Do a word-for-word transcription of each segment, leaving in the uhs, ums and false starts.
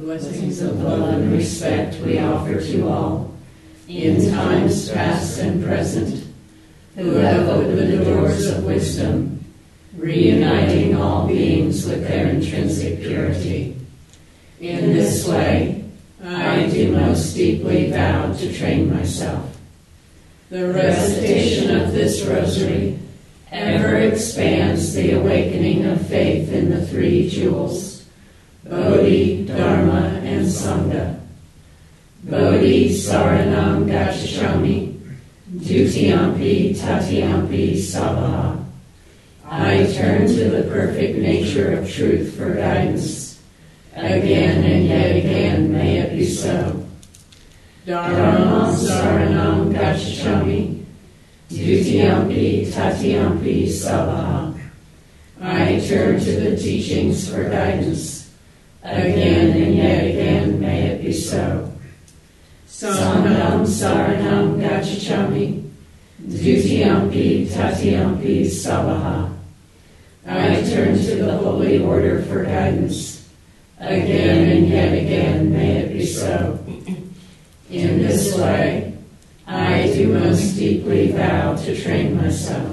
Blessings of love and respect we offer to all, in times past and present, who have opened the doors of wisdom, reuniting all beings with their intrinsic purity. In this way, I do most deeply vow to train myself. The recitation of this rosary ever expands the awakening of faith in the three jewels, Bodhi, Dharma, and Sangha. Bodhi Saranam Gacchami, Dutiyampi Tatiyampi Sabaha. I turn to the perfect nature of truth for guidance. Again and yet again may it be so. Dharma Saranam Gacchami, Dutiyampi Tatiyampi Sabaha. I turn to the teachings for guidance. Again and yet again may it be so. Sangham Saranam Gacchami, Dutiyampi Tatiyampi Sabaha. I turn to the holy order for guidance. Again and yet again may it be so. In this way, I do most deeply vow to train myself.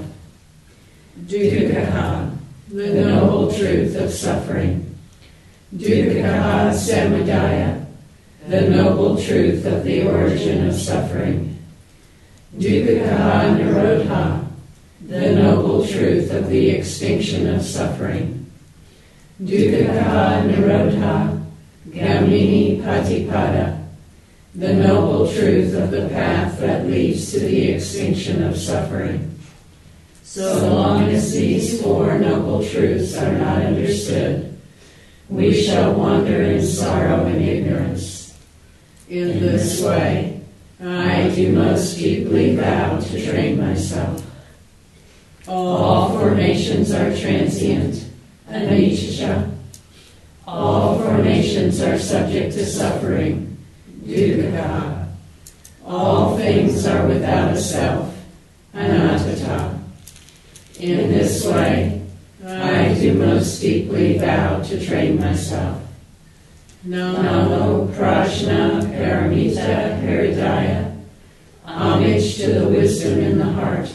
Dukkha, the noble truth of suffering. Dukkha Samudaya, the noble truth of the origin of suffering. Dukkha Nirodha, the noble truth of the extinction of suffering. Dukkha Nirodha Gamini Patipada, the noble truth of the path that leads to the extinction of suffering. So long as these four noble truths are not understood, we shall wander in sorrow and ignorance. In this way, I do most deeply vow to train myself. All formations are transient, anicca. All formations are subject to suffering, dukkha. All things are without a self, anatta. In this way, I do most deeply vow to train myself. Namo Prajna Paramita Hridaya. Homage to the wisdom in the heart.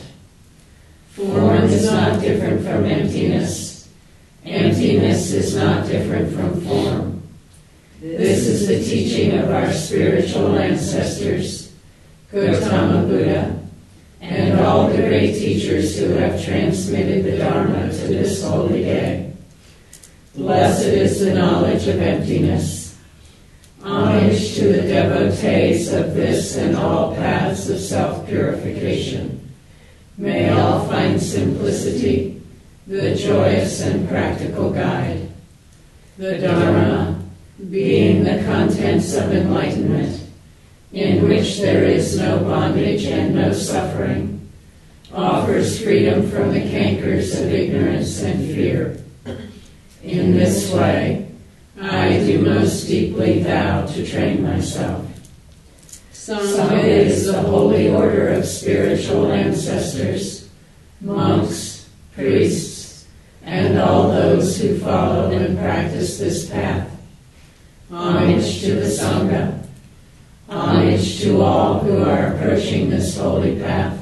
Form is not different from emptiness. Emptiness is not different from form. This is the teaching of our spiritual ancestors, Gautama Buddha, and all the great teachers who have transmitted the Dharma to this holy day. Blessed is the knowledge of emptiness. Homage to the devotees of this and all paths of self-purification. May all find simplicity, the joyous and practical guide. The Dharma, being the contents of enlightenment, in which there is no bondage and no suffering, offers freedom from the cankers of ignorance and fear. In this way, I do most deeply vow to train myself. Sangha is the holy order of spiritual ancestors, monks, priests, and all those who follow and practice this path. Homage to the Sangha. Homage to all who are approaching this holy path.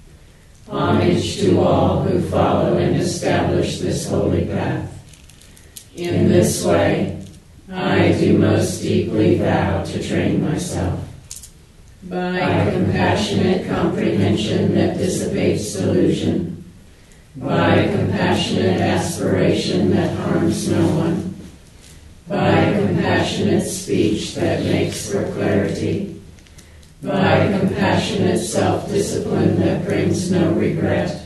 Homage to all who follow and establish this holy path. In this way, I do most deeply vow to train myself. By compassionate comprehension that dissipates delusion, by compassionate aspiration that harms no one, by compassionate speech that makes for clarity, by compassionate self-discipline that brings no regret,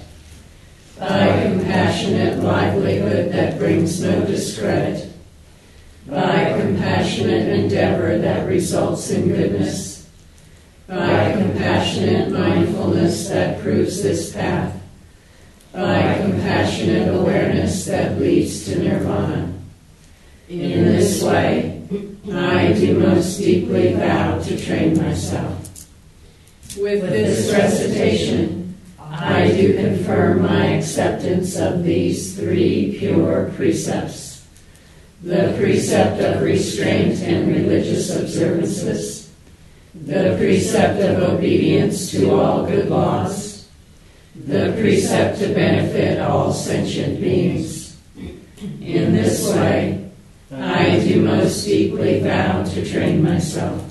by compassionate livelihood that brings no discredit, by compassionate endeavor that results in goodness, by compassionate mindfulness that proves this path, by compassionate awareness that leads to nirvana. In this way, I do most deeply vow to train myself. With this recitation, I do confirm my acceptance of these three pure precepts. the precept of restraint and religious observances, the precept of obedience to all good laws, the precept to benefit all sentient beings. In this way, I do most deeply vow to train myself.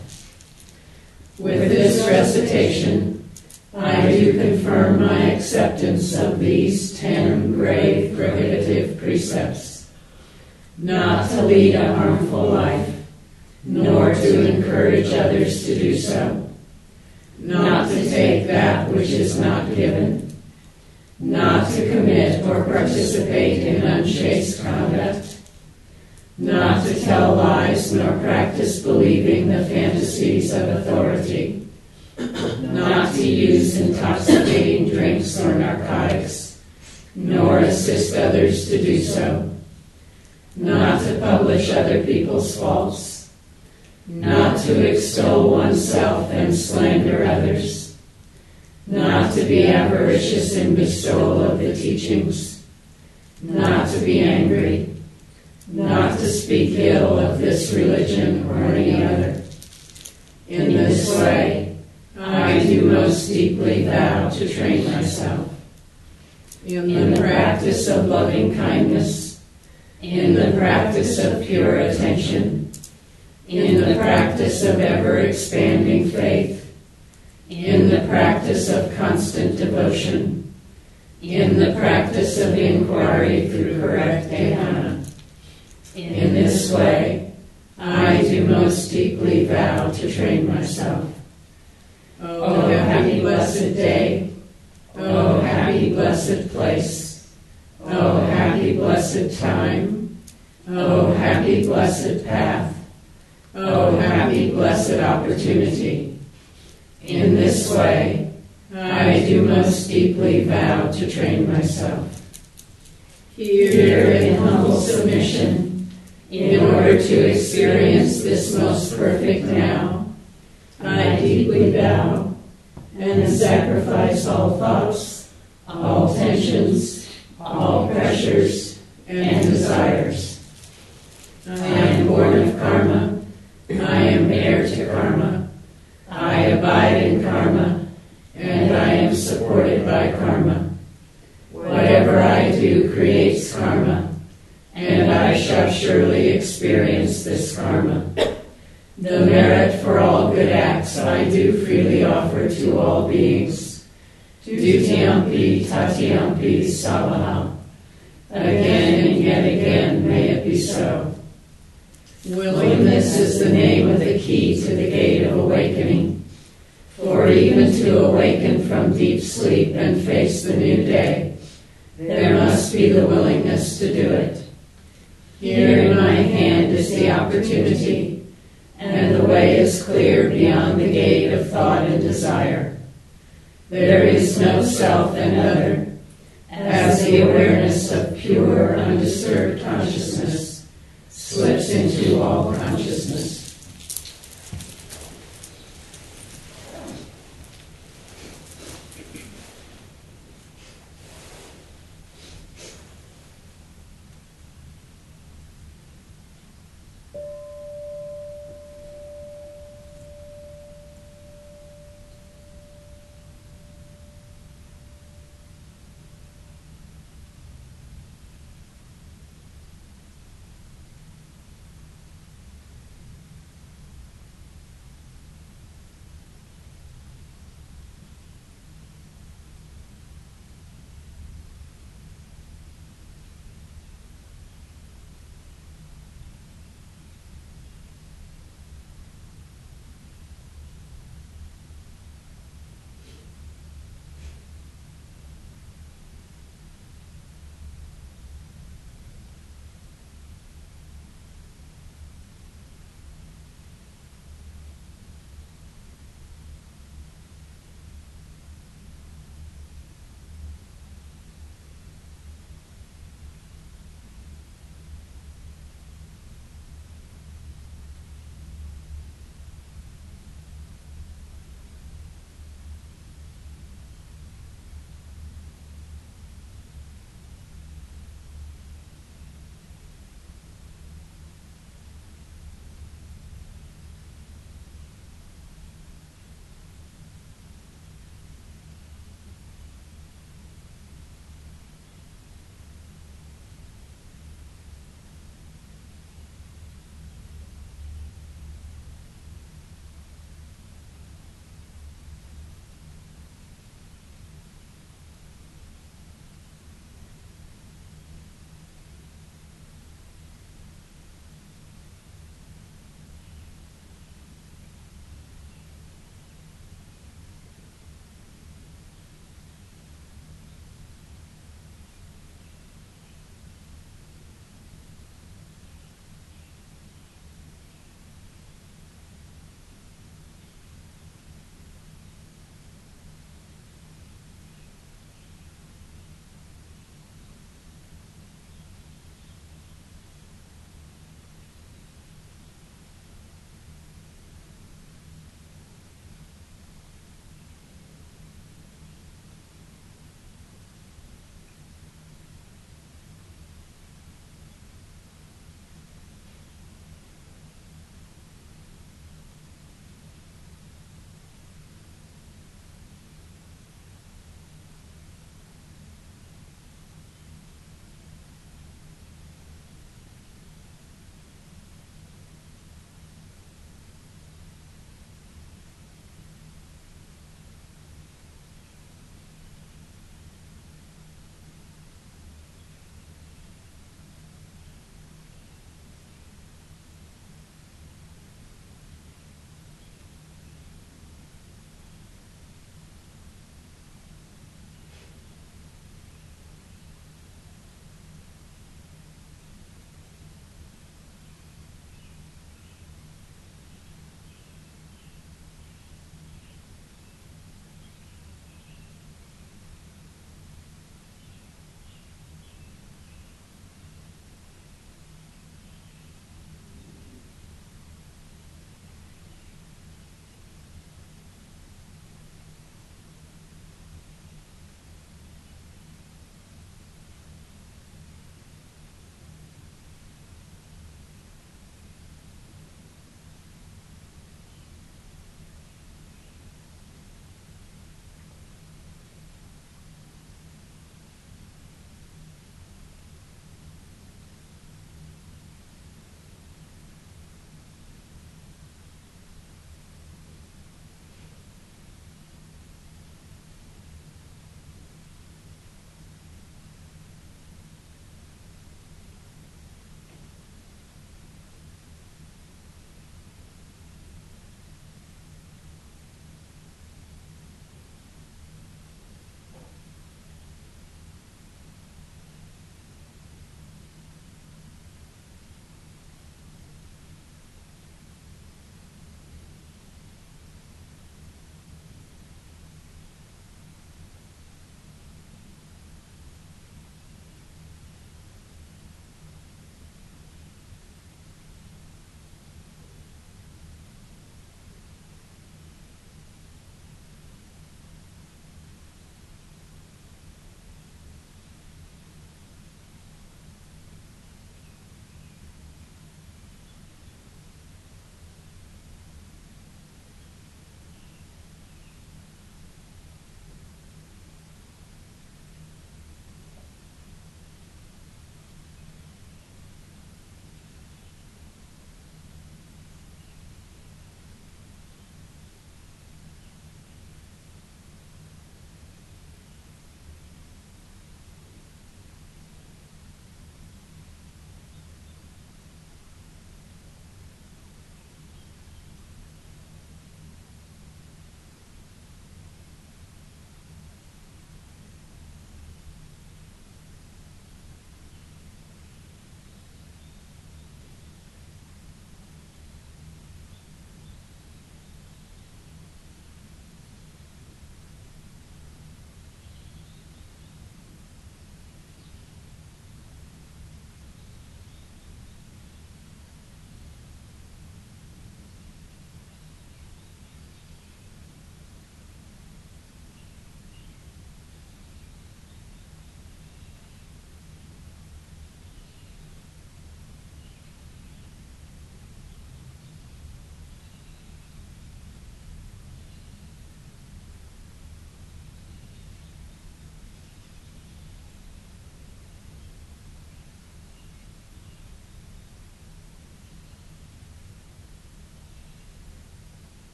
With this recitation, I do confirm my acceptance of these ten grave prohibitive precepts: not to lead a harmful life, nor to encourage others to do so, not to take that which is not given, not to commit or participate in unchaste conduct, not to tell lies nor practice believing the fantasies of authority, not to use intoxicating drinks or narcotics, nor assist others to do so, not to publish other people's faults, not to extol oneself and slander others, not to be avaricious in bestowal of the teachings, not to be angry, not to speak ill of this religion or any other. In this way, I do most deeply vow to train myself in the practice of loving kindness, in the practice of pure attention, in the practice of ever-expanding faith, in the practice of constant devotion, in the practice of inquiry through correct dhyana. In this way, I do most deeply vow to train myself. O happy blessed day, O happy blessed place, O happy blessed time, O happy blessed path, O happy blessed opportunity. In this way, I do most deeply vow to train myself. Here in humble submission, in order to experience this most perfect now, I deeply bow and sacrifice all thoughts, all tensions, all pressures, and desires. I am born of karma. I am heir to karma. I abide in karma, and I am supported by karma. Whatever I do creates karma, and I shall surely experience this karma. The merit for all good acts I do freely offer to all beings. Dutiyampi tatiyampi savaha. Again and yet again may it be so. Willingness is the name of the key to the gate of awakening. For even to awaken from deep sleep and face the new day, there must be the willingness to do it. Here in my hand is the opportunity, and the way is clear beyond the gate of thought and desire. There is no self and other, as the awareness of pure, undisturbed consciousness slips into all consciousness.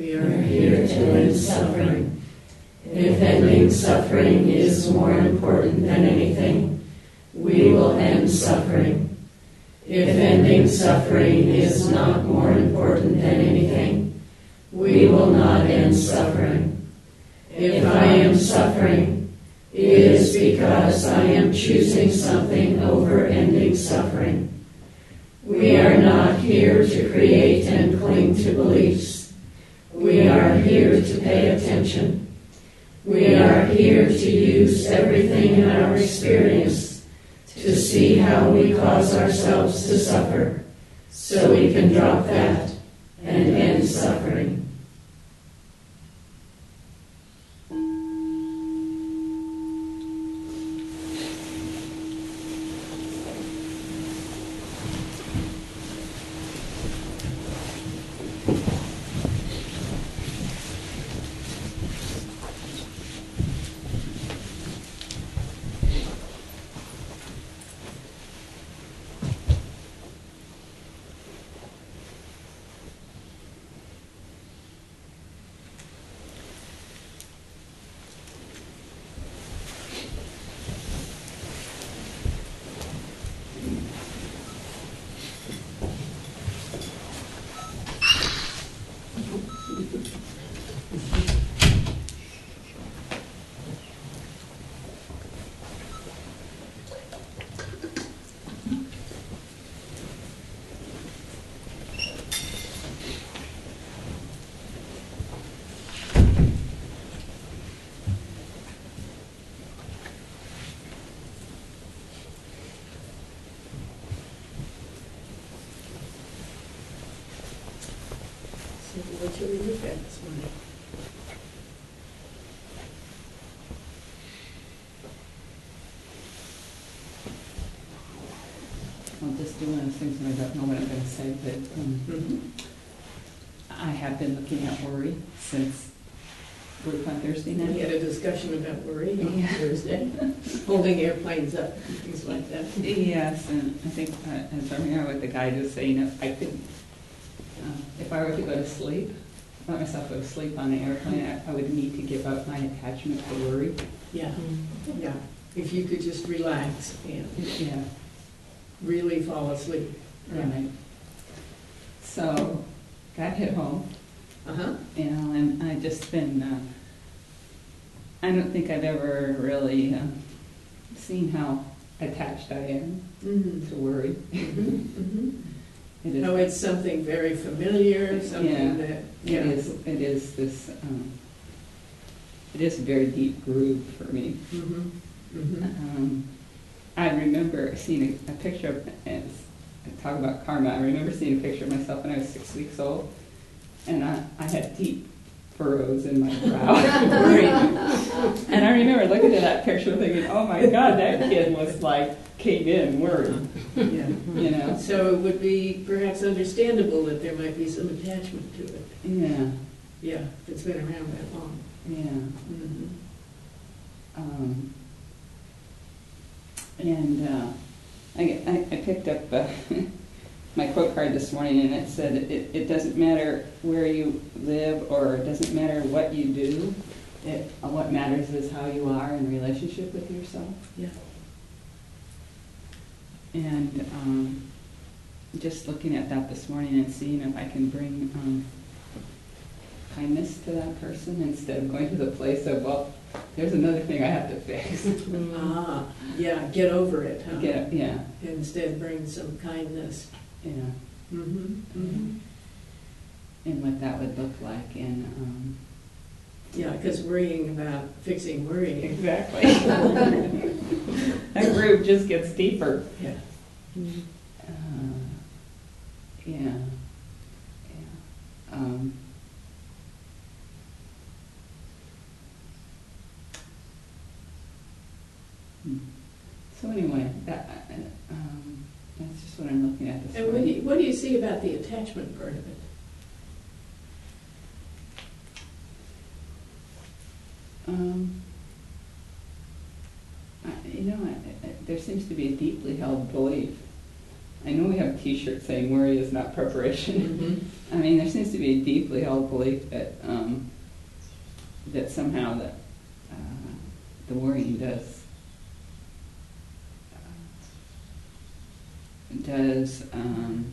We are here to end suffering. If ending suffering is more important than anything, we will end suffering. If ending suffering is not more important than anything, we will not end suffering. If I am suffering, it is because I am choosing something over ending suffering. We are not here to create and cling to beliefs. We are here to pay attention. We are here to use everything in our experience to see how we cause ourselves to suffer, so we can drop that and end suffering. What should we look at this morning? I'll just do one of those things and I don't know what I'm going to say, but um, Mm-hmm. I have been looking at worry since work on Thursday We night. had a discussion about worry on Yeah. Thursday, holding airplanes up and things like that. Yes, and I think, uh, as I remember what the guide was saying, if I could, uh, if I were to go to sleep, let myself go to sleep on an airplane, I, I would need to give up my attachment to worry. Yeah, yeah. If you could just relax and Yeah, really fall asleep. right. So, got hit home. Uh-huh. You know, and I just been, uh, I don't think I've ever really uh, seen how attached I am Mm-hmm. to worry. Mm-hmm. It is, Oh, it's something very familiar, something Yeah. that, it yeah. is, it is this, um, it is a very deep groove for me. Mm-hmm. Mm-hmm. Um, I remember seeing a, a picture of, and talk about karma, I remember seeing a picture of myself when I was six weeks old, and I, I had deep furrows in my brow. And I remember looking at that picture thinking, oh my God, that kid was like, came in worried, Yeah. you know? So it would be perhaps understandable that there might be some attachment to it. Yeah, Yeah, if it's been around that long. yeah. Mm-hmm. Um, and uh, I, I, I picked up uh, my quote card this morning, and it said, it, it doesn't matter where you live, or it doesn't matter what you do. It, what matters is how you are in relationship with yourself. Yeah. And um, just looking at that this morning and seeing if I can bring um, kindness to that person instead of going to the place of, well, there's another thing I have to fix. Ah, yeah, get over it, huh? Get, yeah, Instead, bring some kindness. yeah. Mm-hmm. Mm-hmm. And what that would look like in um, Yeah, because worrying about fixing worrying. exactly. That groove just gets deeper. Yeah. Uh, yeah, yeah. Um, hmm. So anyway, that uh, um, that's just what I'm looking at this And what do, morning. you, what do you see about the attachment part of it? Um, I, you know, I, I, there seems to be a deeply held belief I know we have T-shirts saying worry is not preparation. Mm-hmm. I mean, there seems to be a deeply held belief that um, that somehow that uh, the worrying does uh, does um,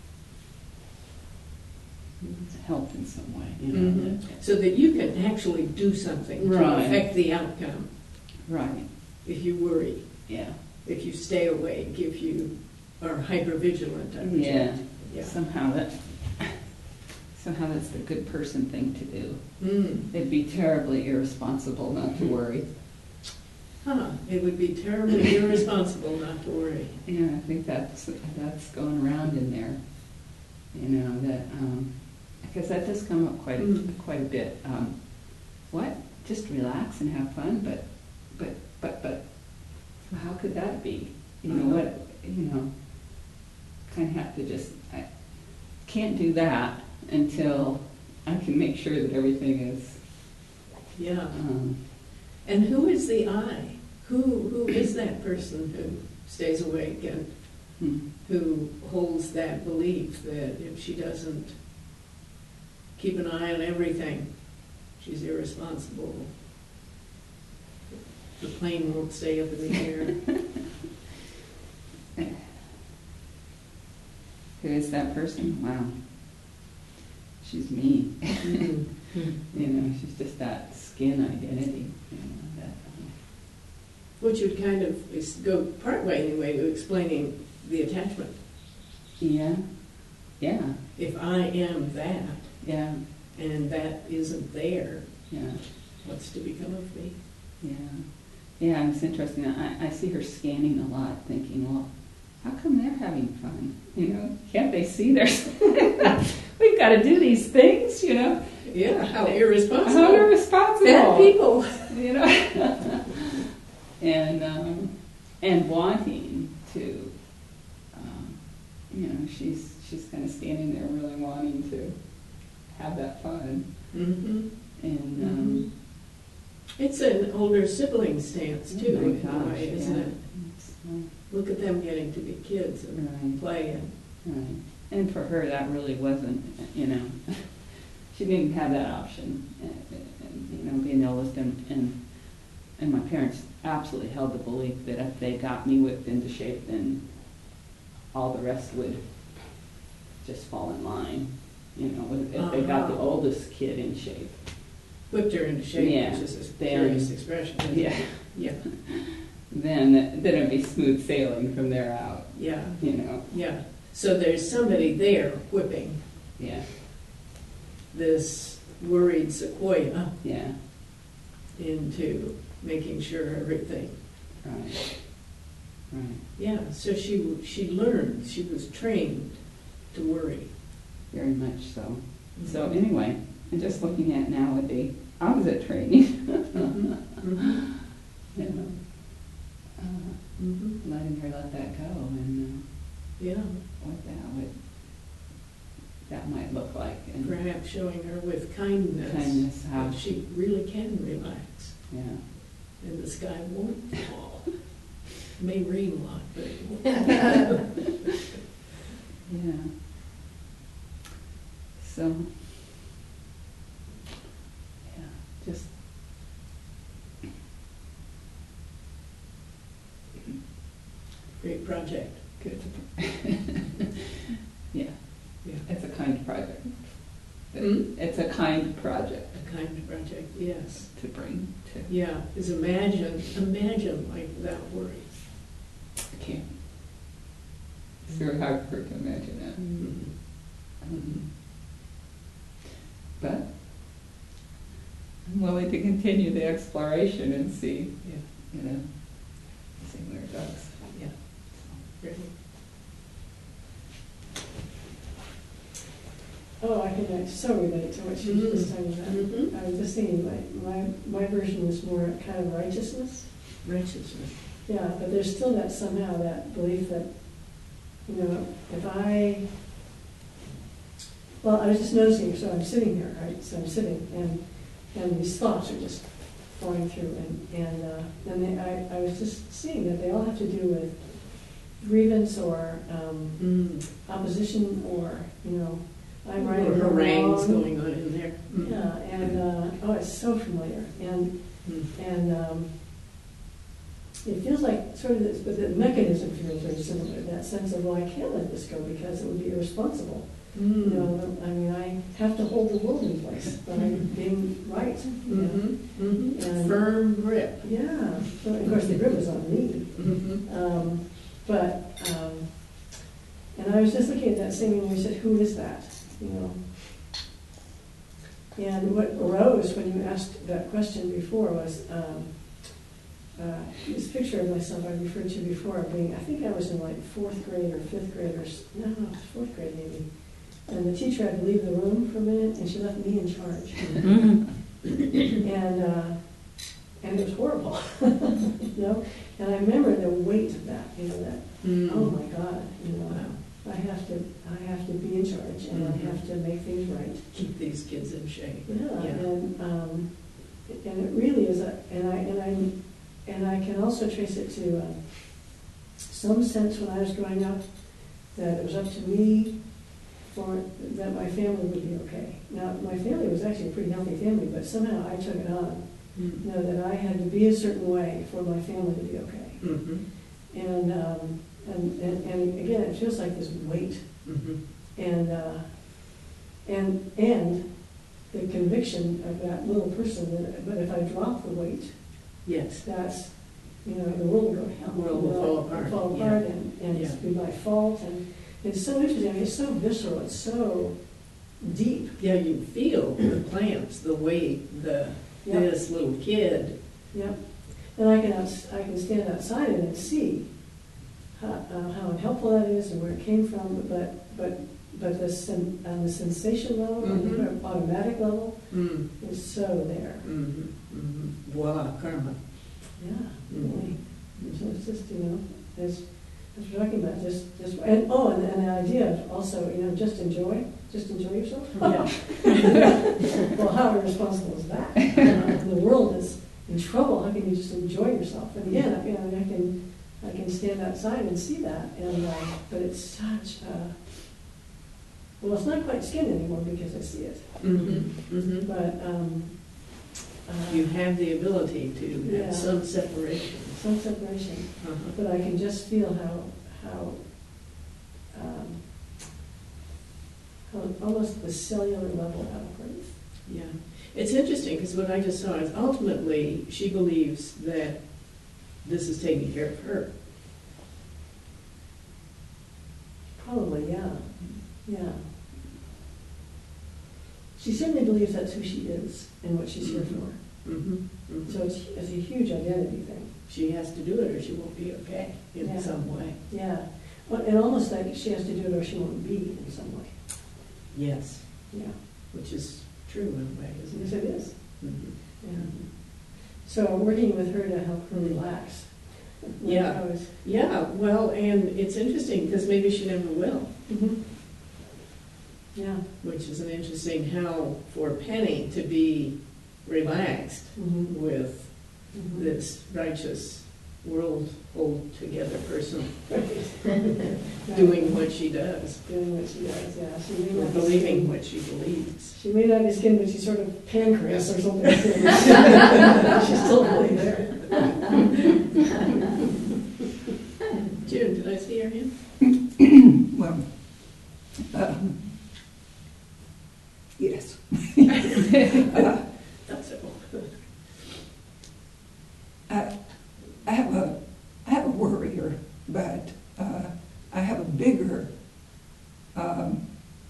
help in some way. You know, Mm-hmm. that, So that you can actually do something to Right. affect the outcome right? if you worry, Yeah. if you stay awake, if you are hypervigilant. I would Yeah. say. Yeah. Somehow that somehow that's the good person thing to do. Mm. It'd be terribly irresponsible not to worry. Huh. It would be terribly irresponsible not to worry. Yeah, I think that's that's going around in there. You know that um, because that does come up quite a, Mm. quite a bit. Um, what? Just relax and have fun, but but but but so how could that be? You know Uh-huh. what? You know, kind of have to just I can't do that until I can make sure that everything is. Yeah. Um, And who is the I? Who who is that person who stays awake and hmm. who holds that belief that if she doesn't keep an eye on everything, she's irresponsible. The plane won't stay up in the air. Who is that person? Wow. She's me. Mm. You know, she's just that skin identity. You know, that, um, Which would kind of is go part way anyway to explaining the attachment. yeah, yeah, If I am that yeah, and that isn't there, yeah, what's to become of me? yeah. Yeah, it's interesting. I, I see her scanning a lot, thinking, well, how come they're having fun? You know, can't they see there's we've got to do these things, you know? Yeah, how irresponsible. How irresponsible. Bad people. You know? and um, and wanting to, um, you know, she's she's kind of standing there really wanting to have that fun. Mm-hmm. And um, It's an older sibling stance too, oh my in a gosh, way, isn't yeah. it? It's, uh, Look at them getting to be kids and Right. play and right. And for her, that really wasn't, you know, she didn't have that option. And, and, you know, being the oldest, and, and and my parents absolutely held the belief that if they got me whipped into shape, then all the rest would just fall in line. You know, if they got the Uh-huh. oldest kid in shape. whipped her into shape, Yeah. which is a Then- curious expression. isn't it? Yeah. Yeah. Then then it'd be smooth sailing from there out. Yeah. You know. Yeah. So there's somebody there whipping Yeah. this worried sequoia Yeah. into making sure everything. Right. Right. Yeah. So she she learned. She was trained to worry. Very much so. So Mhm. anyway, and just looking at now would be opposite training. Mhm. Mhm. You know, uh, Mhm. letting her let that go, and Yeah. uh, what that would that might look like, and Perhaps showing her with kindness, kindness how that she really can relax, yeah, and the sky won't fall. It may rain a lot, but it won't. yeah. So yeah, just Great project. good. yeah, Yeah. it's a kind project. Hmm? It's a kind project A kind project. Yes. to bring to. Yeah. Is imagine, imagine life without worry. I can't. It's very hard for her to imagine that. Mhm. Um, but I'm willing to continue the exploration and see, Yeah. you know, see where it goes. Yeah. Great. Oh, I can uh, so relate to what she was just talking about. Mhm. I was just thinking, my, my, my version was more kind of righteousness. Righteousness. Yeah, but there's still that somehow, that belief that, you know, if I, well, I was just noticing, so I'm sitting here, right? So I'm sitting, and and these thoughts are just flowing through, and and uh, and they, I, I was just seeing that they all have to do with grievance or um, Mm. opposition or, you know, I'm right Or or you're harangues wrong. going on in there. Mm. Yeah, and, uh, oh, it's so familiar. And, Mm. and um, it feels like sort of this, but the mechanism feels very similar, that sense of, well, I can't let this go because it would be irresponsible. Mm. You know, I mean, I have to hold the world in place by being right. You know? Mm-hmm. Mm-hmm. And- Firm grip. Yeah, so of course the grip is on me. Mm-hmm. Um, but, um, and I was just looking at that same, and you said, who is that? You know? And what arose when you asked that question before was um, uh, this picture of myself I referred to before, being, I think I was in like fourth grade or fifth grade, or, s- no, no, fourth grade maybe. And the teacher had to leave the room for a minute, and she left me in charge. and uh, and it was horrible, you know. And I remember the weight of that, you know, that Mm. oh my God, you know, Wow. I have to I have to be in charge, and Mhm. I have to make things right. Keep these kids in shape. Yeah, Yeah. and um, and it really is a, and I and I and I can also trace it to um, some sense when I was growing up that it was up to me for that my family would be okay. Now my family was actually a pretty healthy family, but somehow I took it on, Mm. you know, that I had to be a certain way for my family to be okay. Mm-hmm. And um, and, and and again, it feels like this weight, Mm-hmm. and uh, and and the conviction of that little person that, but if I drop the weight, Yes. that's, you know, the world will go to hell. The world will You know, fall it'll apart, Fall yeah. apart, and, and it's Yeah. be my fault, and it's so interesting. I mean, it's so visceral. It's so deep. Yeah, you feel the plants, the weight, the Yep. this little kid. Yep. And I can outs- I can stand outside it and see how, uh, how unhelpful that is and where it came from. But but but the sen- on the sensation level, on Mhm. the automatic level, Mm. is so there. Mm-hmm. Mm-hmm. Voila, karma. Yeah, Mhm. really. So it's just, you know, as, as we're talking about, just, just, and, oh, and, and the idea of also, you know, just enjoy, just enjoy yourself. Yeah. Well, how irresponsible is that? You know, the world is in trouble, how can you just enjoy yourself? And again, you know, I can, I can stand outside and see that, and, uh, but it's such a, well, it's not quite skin anymore because I see it. Mm-hmm. Mm-hmm. But, um, uh, You have the ability to Yeah. have some separation. some separation. Uh-huh. But I can just feel how, how, um, how almost the cellular level out of place. Yeah. It's interesting because what I just saw is ultimately she believes that this is taking care of her. Probably, yeah, yeah. She certainly believes that's who she is and what she's here for. Mm-hmm. Mm-hmm. So it's, it's a huge identity thing. She has to do it or she won't be okay in Yeah. some way. Yeah. Well, and almost like she has to do it or she won't be in some way. Yes. Yeah. Which is true in a way, isn't Yes, it? it is. Mm-hmm. Yeah. So working with her to help her relax. Yeah. I was, Yeah, well, and it's interesting because maybe she never will, mhm. Yeah. which is an interesting how for Penny to be relaxed Mhm. with Mhm. this righteous world hold together person Right. doing what she does, Doing what she does, yeah. She may or not be believing skinned. what she believes. She may not be skinned, but she's sort of pancreas or something. She's still really there. June, did I see her hand? Well, um, yes. uh, That's so. I, I have a, I have a worrier, but uh, I have a bigger, um,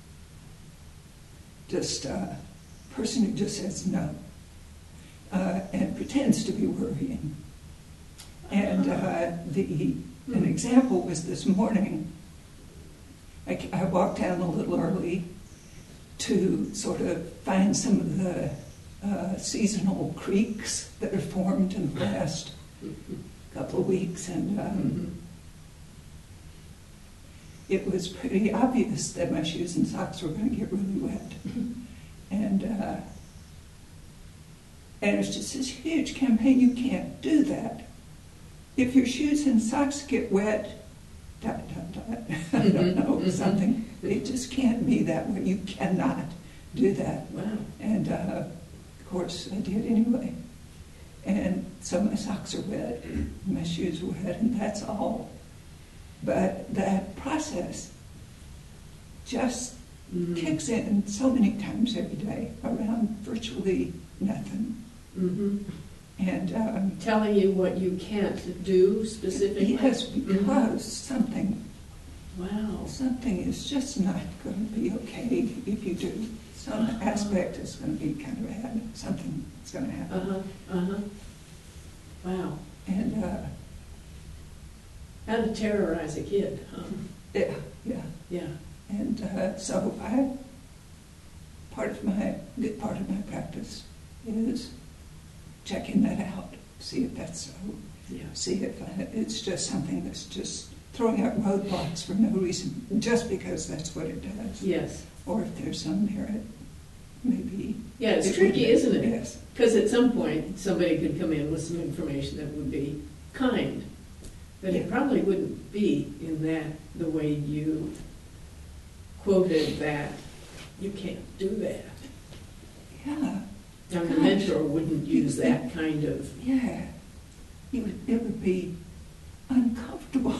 just uh, person who just says no uh, and pretends to be worrying. And uh, the an example was this morning. I, I walked down a little early to sort of find some of the uh, seasonal creeks that are formed in the last couple of weeks, and um, Mm-hmm. it was pretty obvious that my shoes and socks were going to get really wet. And uh, and it's just this huge campaign. You can't do that. If your shoes and socks get wet, dot, dot, dot, I don't know, something. It just can't be that way. You cannot do that. Wow. And uh, of course, I did anyway. And so my socks are wet, my shoes are wet, and that's all. But that process just Mhm. kicks in so many times every day around virtually nothing. Mhm. And um, Telling you what you can't do specifically? yes, because something, Wow. something is just not going to be okay if you do. Some Uh-huh. aspect is going to be kind of bad. Something is going to happen. Uh-huh, uh-huh. Wow. And uh, How to terrorize a kid, huh? yeah, yeah. Yeah. And uh, so I, part of my, good part of my practice is checking that out, see if that's so, Yeah. see if I, it's just something that's just throwing up roadblocks for no reason, just because that's what it does. Yes. Or if there's some merit, maybe. Yeah, it's it tricky, would- isn't it? Yes. Because at some point, somebody could come in with some information that would be kind, but it Yeah. probably wouldn't be in that, the way you quoted that, you can't do that. Yeah, And the Gosh. mentor wouldn't use that kind of, yeah. It would, it would be uncomfortable.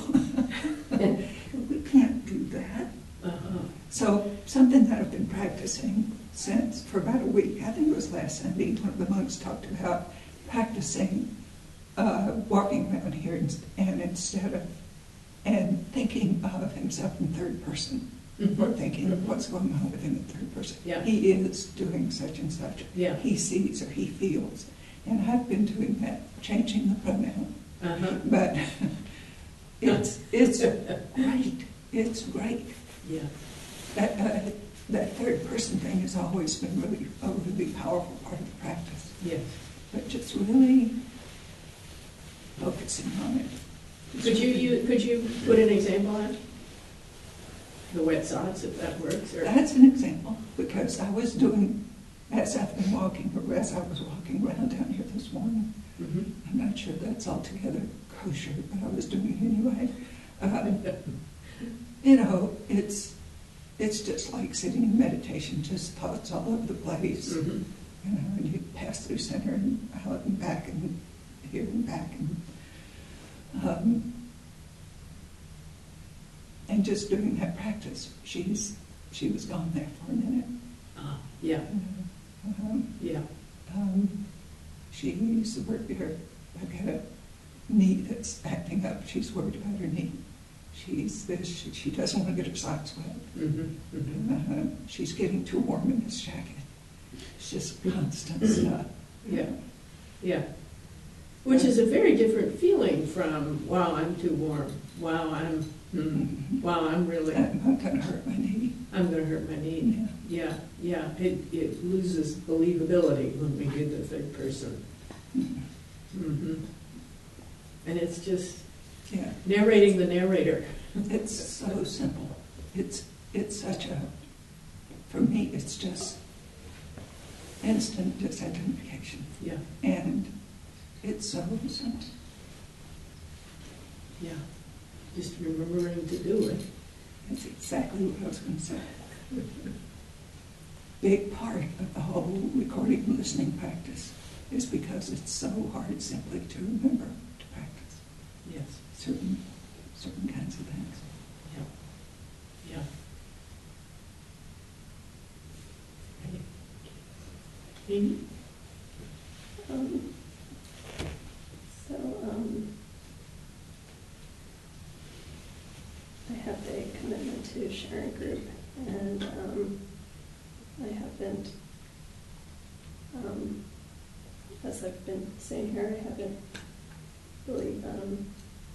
We can't do that. uh-huh. So something that I've been practicing since for about a week, I think it was last Sunday, one of the monks talked about practicing uh, walking around here and, and instead of, and thinking of himself in third person, Mhm. or thinking of what's going on with him in third person. Yeah. He is doing such and such. Yeah. He sees or he feels. And I've been doing that, changing the pronoun. Uh-huh. But it's, it's great. It's great. Yeah. That, uh, that third person thing has always been really a really powerful part of the practice. Yes. But just really focusing on it. Could you, you, could you put an example on it? The wet socks, if that works, or? That's an example, because I was doing, as I've been walking, or as I was walking around down here this morning, Mhm. I'm not sure that's altogether kosher, but I was doing it anyway. Um, you know, it's it's just like sitting in meditation, just thoughts all over the place. Mhm. You know, and you pass through center and out and back and here and back and um, and just doing that practice. She's she was gone there for a minute. Ah, yeah, Um, yeah. um, she's worried her. I've got a knee that's acting up. She's worried about her knee. She's this. She, she doesn't want to get her socks wet. Mhm. Mhm. Uh, she's getting too warm in this jacket. It's just constant stuff. Yeah, yeah. Which is a very different feeling from, wow, I'm too warm. Wow, I'm, hmm, wow, I'm really, I'm not going to hurt my knee. I'm going to hurt my knee. Yeah. Yeah, yeah. It, it loses believability when we do the third person. hmm And it's just Yeah. narrating the narrator. It's so simple. It's it's such a, for me, it's just instant disidentification. Yeah, And it's so simple. yeah. Just remembering to do it. That's exactly what I was going to say. Big part of the whole recording and listening practice is because it's so hard simply to remember to practice Yes, certain certain kinds of things. yeah, yeah. Amy? Um, so, um, I have a commitment to sharing group, and um, I haven't, um, as I've been saying here, I haven't really um,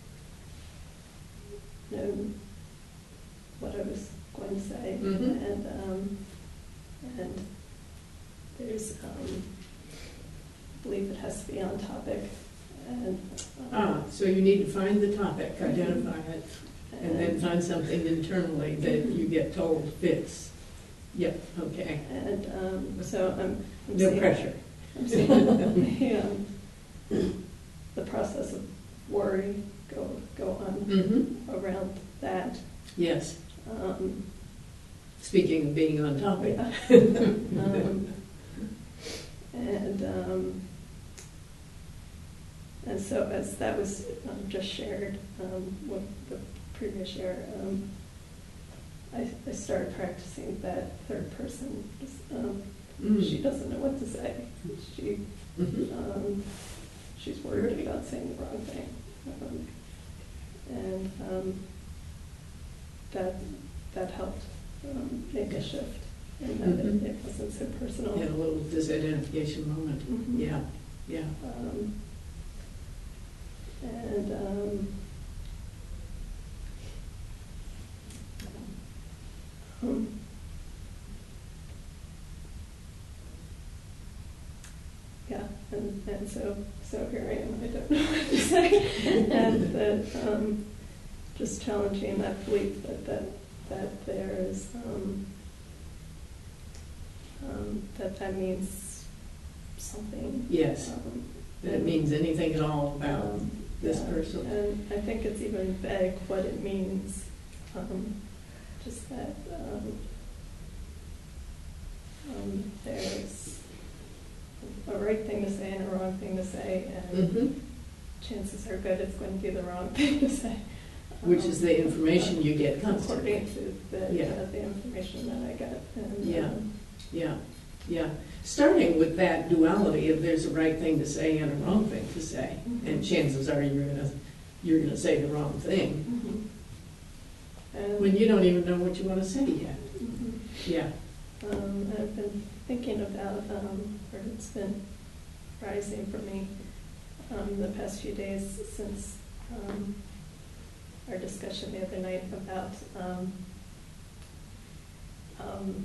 known what I was going to say, Mhm. and um, and there's, um, I believe it has to be on topic, and um, Ah, so you need to find the topic, identify it, and then find something internally that you get told fits. Yep, okay. And um, so I'm, I'm No seeing, pressure. I'm seeing the, um, the process of worry go go on Mm-hmm. around that. Yes. Um, Speaking of being on topic. yeah. um, and um, and so as that was um, just shared um, with the previous share, um, I, I started practicing that third person. Just, um, Mm. She doesn't know what to say. She Mhm. um, she's worried about saying the wrong thing, um, and um, that that helped um, make a shift in that Mhm. it, it wasn't so personal. Had a little disidentification moment. Mhm. Yeah, yeah. Um, and um, um, yeah, and, and so so here I am. I don't know what to say, and that um, just challenging that belief that that that there is um, um, that that means something. Yes. Um, That it means anything at all about um, this yeah, person. And I think it's even vague what it means. Um, just that um, um, there's a right thing to say and a wrong thing to say, and Mhm. chances are good it's going to be the wrong thing to say. Which is the information you get According constantly. to the, Yeah. uh, the information that I get. And, Yeah. um, Yeah, yeah. Starting with that duality of there's a right thing to say and a wrong thing to say, Mhm. and chances are you're gonna you're gonna say the wrong thing mhm. And, when you don't even know what you want to say yet. mhm. Yeah. Um, I've been thinking about, um, or it's been rising for me um, the past few days since um, our discussion the other night about um, um,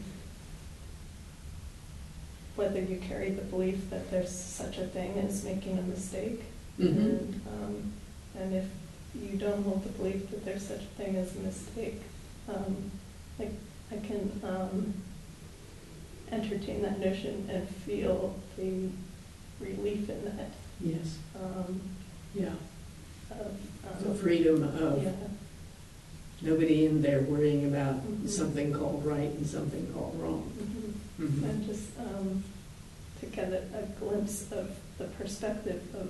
whether you carry the belief that there's such a thing as making a mistake. Mhm. And, um, and if you don't hold the belief that there's such a thing as a mistake, um, like I can um, entertain that notion and feel the relief in that. Yes. Um, Yeah. of, The um, freedom of yeah. nobody in there worrying about Mhm. something called right and something called wrong. Mhm. Mhm. And just um, to get a, a glimpse of the perspective of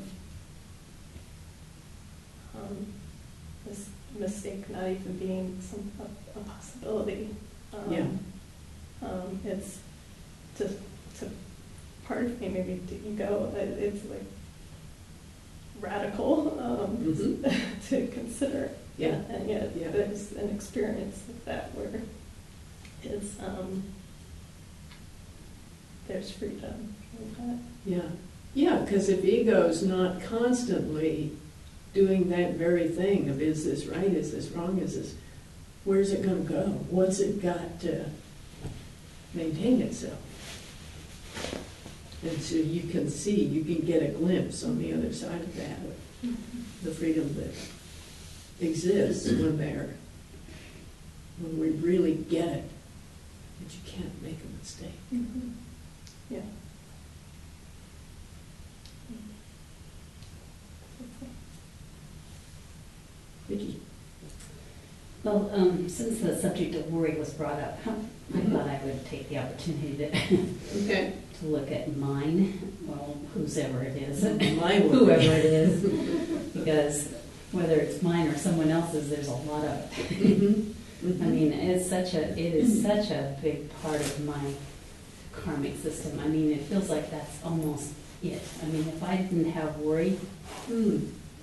um, this mistake not even being some a, a possibility. Um, Yeah. Um, it's to to part of me maybe to ego. it- It's like radical um, Mhm. to consider. Yeah. And yet Yeah. there's an experience like that where it's um, there's freedom in that. Yeah, yeah, because if ego's not constantly doing that very thing of is this right, is this wrong, is this, where's it going to go? What's it got to maintain itself? And so you can see, you can get a glimpse on the other side of that, of the freedom that exists when they're, when we really get it, that you can't make a mistake. Mm-hmm. Yeah. Vicki? Well, um, since the subject of worry was brought up, I thought I would take the opportunity to, Okay. to look at mine, well, whosever it is, My worry. whoever it is, because whether it's mine or someone else's, there's a lot of it. Mhm. I mean, it's such a, it is such a big part of my karmic system. I mean, it feels like that's almost it. I mean, if I didn't have worry, Hmm.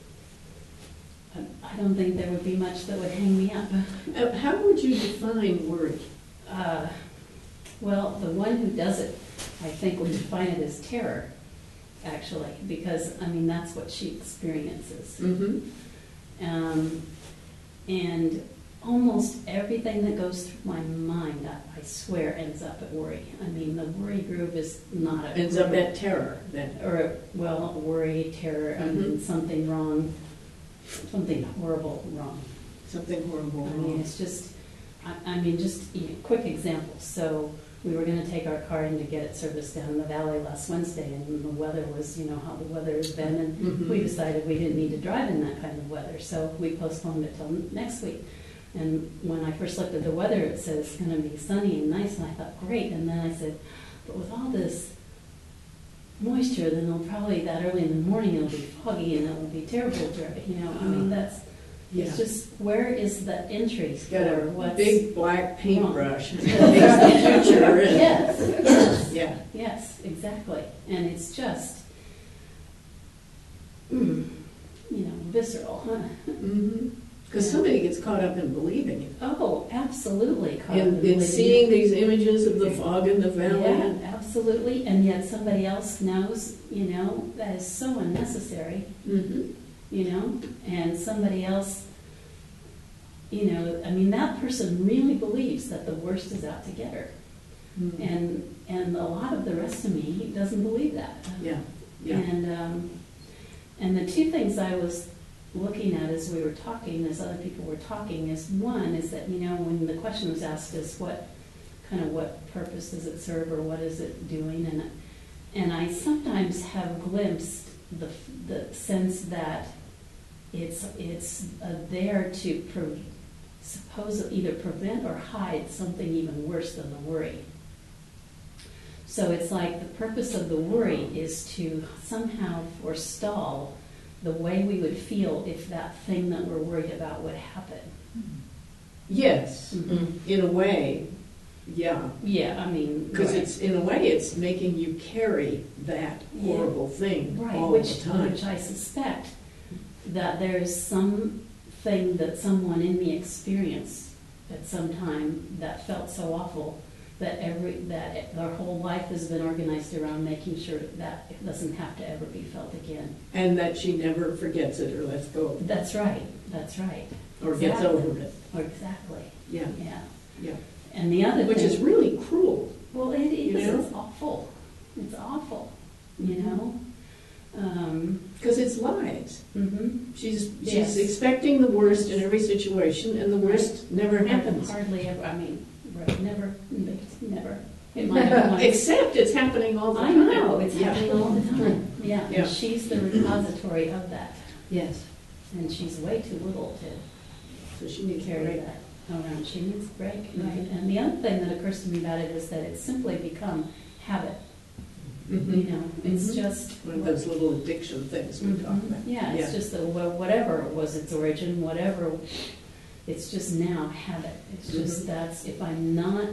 I I don't think there would be much that would hang me up. Uh, How would you define worry? Uh, well, the one who does it, I think, would define it as terror, actually, because, I mean, that's what she experiences. Mm-hmm. Um, and almost everything that goes through my mind, I, I swear, ends up at worry. I mean, the worry groove is not a... Ends up at terror, then. Or, well, worry, terror, I mean, Mhm. something wrong, something horrible wrong. Something horrible I mean, wrong. it's just, I, I mean, just you know, quick example. So we were going to take our car in to get it serviced down in the valley last Wednesday, and the weather was, you know, how the weather has been, and Mhm. we decided we didn't need to drive in that kind of weather, so we postponed it till next week. And when I first looked at the weather, it said it's going to be sunny and nice, and I thought, great. And then I said, but with all this moisture, then it'll probably, that early in the morning, it'll be foggy and it'll be terrible to drive. You know, I mean, that's, Yeah. it's just, where is the entry It's got for a what's big black paintbrush. wrong? It makes the future in. Yes, yes, Yeah. yes, exactly. And it's just, mm, you know, visceral, huh? Mm-hmm. Because somebody gets caught up in believing it. Oh, absolutely. caught up In, in believing seeing it. these images of the fog in the valley. Yeah, absolutely. And yet somebody else knows, you know, that is so unnecessary, Mm-hmm. you know, and somebody else, you know, I mean, that person really believes that the worst is out to get her. Mm-hmm. And and a lot of the rest of me doesn't believe that. Yeah, yeah. And um, and the two things I was looking at as we were talking, as other people were talking, is one is that, you know, when the question was asked is what kind of what purpose does it serve or what is it doing, and and I sometimes have glimpsed the the sense that it's it's uh, there to pre- suppose either prevent or hide something even worse than the worry. So it's like the purpose of the worry is to somehow forestall the way we would feel if that thing that we're worried about would happen. Yes, Mhm. in a way, yeah. Yeah, I mean, Because right. it's, in a way, it's making you carry that Yeah. horrible thing right, all which the time. which I suspect that there's some thing that someone in me experienced at some time that felt so awful that every that their whole life has been organized around making sure that it doesn't have to ever be felt again. And that she never forgets it or lets go of it, That's right. That's right. or gets Exactly. over it. Exactly. Yeah, Yeah. yeah. And the other Which thing, is really cruel. well, it is. you know? It's awful. It's awful. You know. Um, Because it's lies. mm-hmm. She's she's Yes. expecting the worst in every situation, and the worst never happens. Hardly ever. I mean, right, never. Never. It might have once. Except it's happening all the I time. know it's Yeah. happening all the time. Yeah. Yeah. And she's the repository of that, Yes. and she's way too little to So she needs to carry break. that around. She needs a break, Mhm. right? And the other thing that occurs to me about it is that it's simply become habit. Mhm. You know, it's Mhm. just One of those little addiction things we talk Mhm. about. Yeah, it's just that wha- whatever was its origin, whatever, it's just now habit. It's just Mhm. that's, if I'm not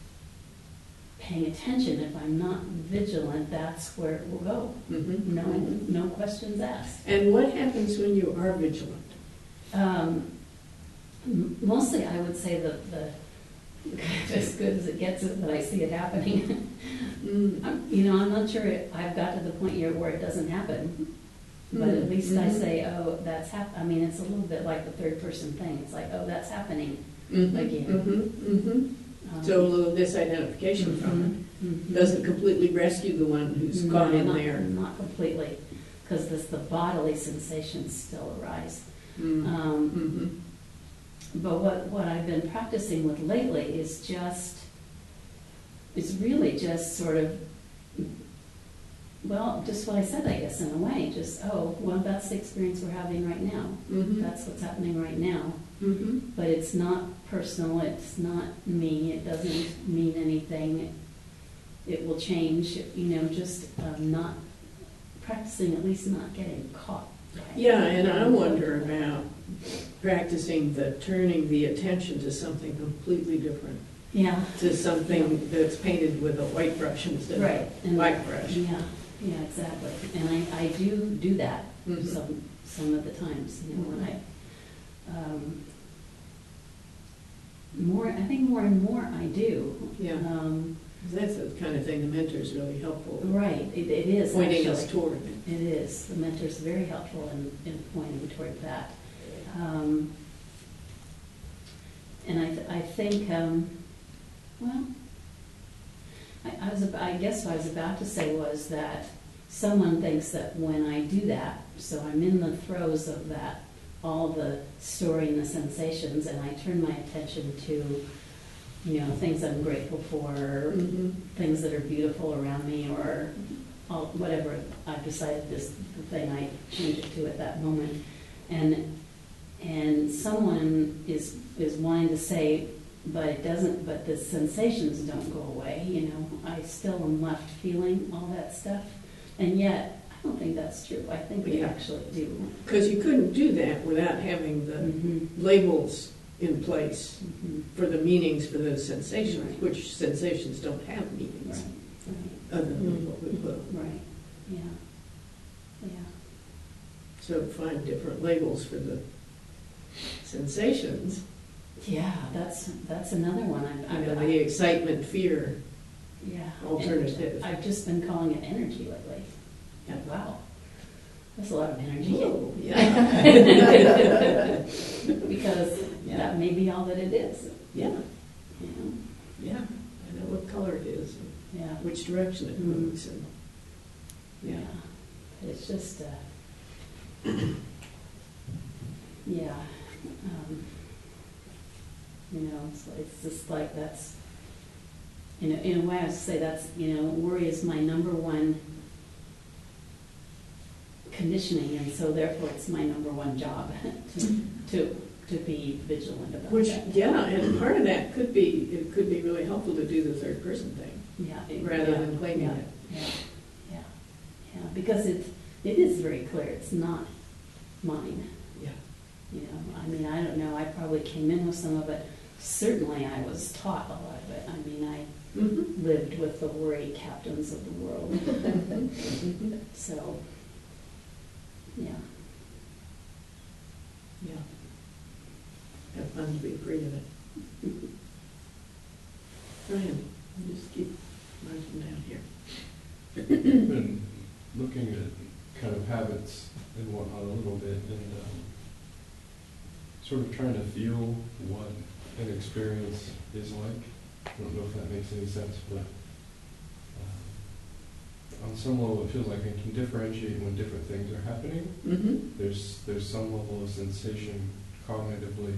paying attention, if I'm not vigilant, that's where it will go. Mhm. No, Mhm. no questions asked. And what happens when you are vigilant? Um, m- mostly, I would say that the as good as it gets, is that I see it happening. Mm. I'm, you know, I'm not sure it, I've got to the point here where it doesn't happen, but at Mm, least I mhm. say, oh, that's hap. I mean, it's a little bit like the third person thing. It's like, oh, that's happening. Mhm. Again. Mhm. Mhm. Um, So a little disidentification from it mhm, mhm. doesn't completely rescue the one who's No, caught in not, there. Not completely, because the bodily sensations still arise. Mm. Um, Mhm. But what, what I've been practicing with lately is just, it's really just sort of, well, just what I said, I guess, in a way. Just, oh, well, that's the experience we're having right now. Mhm. That's what's happening right now. Mhm. But it's not personal, it's not me, it doesn't mean anything. It will change, you know, just um, not practicing, at least not getting caught. by it. Yeah, and I wonder about practicing the turning the attention to something completely different, Yeah. to something that's painted with a white brush instead of Right. a black brush. Yeah, yeah, exactly. And I, I do do that Mhm. some, some of the times, you know, when I, um, more, I think more and more I do. Yeah. Um, That's the kind of thing the mentor's really helpful, right, it, it is pointing us actually. toward. It is. The mentor's very helpful in, in pointing toward that. Um, and I, th- I think, um, well, I, I was, ab- I guess what I was about to say was that someone thinks that when I do that, so I'm in the throes of that, all the story and the sensations, and I turn my attention to, you know, things I'm grateful for, Mhm. things that are beautiful around me, or all, whatever I've decided is the thing I change it to at that moment. And and someone is, is wanting to say, but it doesn't, but the sensations don't go away, you know, I still am left feeling all that stuff, and yet, I don't think that's true. I think we Yeah. actually do. Because you couldn't do that without having the Mhm. labels in place Mhm. for the meanings for those sensations, Right. which sensations don't have Right, meanings right, other than what we put. right, yeah, yeah. So find different labels for the sensations, Yeah, that's, that's another one. I'm, you know, I'm, the excitement, fear. yeah. alternative. And I've just been calling it energy lately. Yeah. Wow, that's a lot of energy. Whoa, yeah. Because Yeah. that may be all that it is, Yeah, you know? yeah. I know what color it is, and Yeah. which direction it Mhm. moves, and, Yeah. yeah. It's just, uh, yeah. Um, you know, it's, it's just like that's, in a, in a way I would say that's, you know, worry is my number one conditioning, and so therefore it's my number one job to, to, to be vigilant about Which, that. yeah, and part of that could be, it could be really helpful to do the third person thing, Yeah. it- rather yeah, than claiming yeah, it. Yeah, yeah, yeah, because it, it is very clear, it's not mine. Yeah. You know, I mean, I don't know, I probably came in with some of it. Certainly I was taught a lot of it. I mean, I Mhm. lived with the worry captains of the world. Mhm. So, yeah. Yeah. Have fun to be free of it. Brian, you just keep marching down here. I've been looking at kind of habits and whatnot a little bit, and um, sort of trying to feel what an experience is like. I don't know if that makes any sense, but um, on some level it feels like I can differentiate when different things are happening. Mm-hmm. There's there's some level of sensation cognitively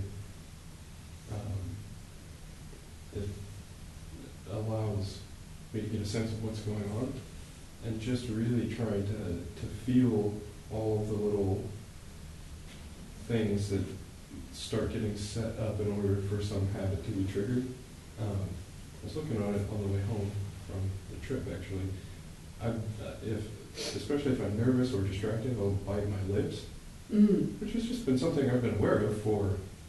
um, that allows me to get a sense of what's going on, and just really trying to, to feel all of the little things that start getting set up in order for some habit to be triggered. Um, I was looking on it on the way home from the trip, actually. I, uh, if, especially if I'm nervous or distracted, I'll bite my lips, Mm. which has just been something I've been aware of for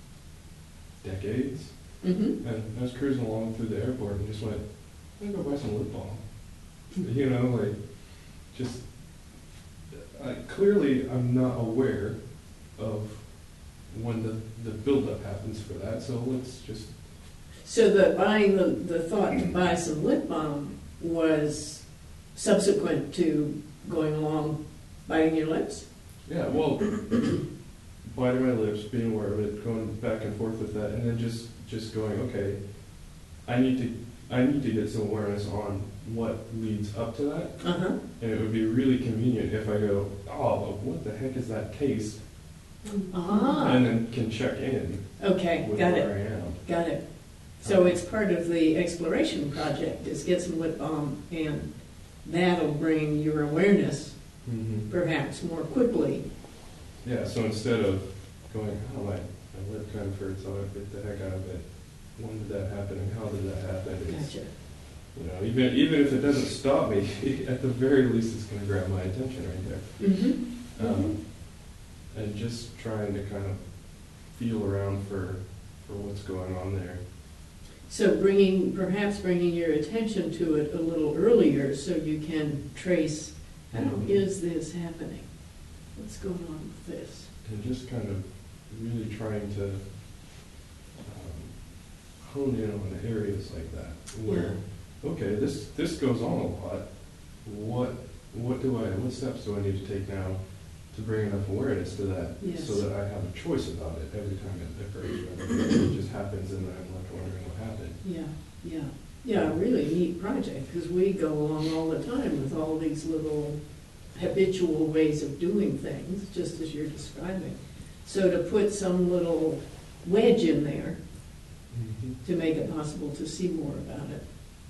decades. Mm-hmm. And I was cruising along through the airport and just went, I'm gonna go buy some lip balm. You know, like, just, I, clearly I'm not aware of when the, the buildup happens for that, so let's just, So the buying, the, the thought to buy some lip balm was subsequent to going along biting your lips? yeah, well, biting my lips, being aware of it, going back and forth with that, and then just, just going, okay, I need to, I need to get some awareness on what leads up to that, Uh-huh. and it would be really convenient if I go, oh, what the heck is that taste? Ah, And then can check in okay, with got where it, I am. got it. So it's part of the exploration project, is get some lip balm, and that'll bring your awareness Mm-hmm. perhaps more quickly. Yeah, so instead of going, oh, my, my lip kind of hurts, I'll get the heck out of it. When did that happen and how did that happen? It's, Gotcha. you know, even even if it doesn't stop me, at the very least it's going to grab my attention right there. Mm-hmm. Um, and just trying to kind of feel around for, for what's going on there. So bringing, perhaps bringing your attention to it a little earlier so you can trace, how is this happening? What's going on with this? And just kind of really trying to um, hone in on areas like that where, okay, this this goes on a lot. What what do I what steps do I need to take now to bring enough awareness to that Yes. so that I have a choice about it every time it occurs? Rather than it just happens and then I'm left wondering what happened. Yeah, yeah. Yeah, a really neat project, because we go along all the time with all these little habitual ways of doing things, just as you're describing. So to put some little wedge in there Mm-hmm. to make it possible to see more about it.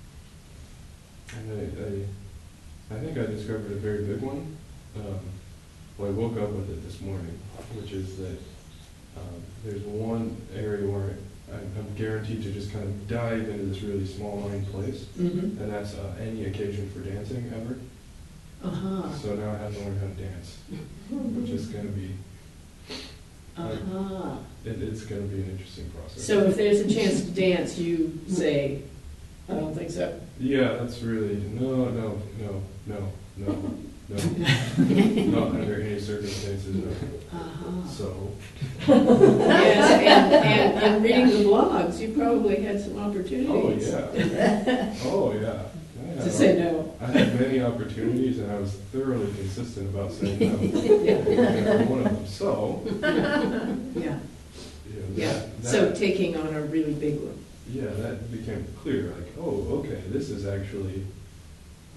And I, I I think I discovered a very big one. Um, well, I woke up with it this morning, which is that Um, there's one area where I'm, I'm guaranteed to just kind of dive into this really small line place, Mm-hmm. and that's uh, any occasion for dancing ever. Uh-huh. So now I have to learn how to dance, which is going to be, Uh-huh. it, it's going to be an interesting process. So if there's a chance to dance, you say, I don't think so. Yeah, that's really, no, no, no, no, no, no, not under any circumstances, no. Uh-huh. So, Yes, and, and, and reading the blogs, you probably had some oh opportunities. yeah, oh yeah. I To had- say no. I had many opportunities, and I was thoroughly consistent about saying no. Yeah. And every one of them. So, Yeah, you know, yeah. that, that, So taking on a really big one. yeah, that became clear. Like, oh, okay, this is actually, uh,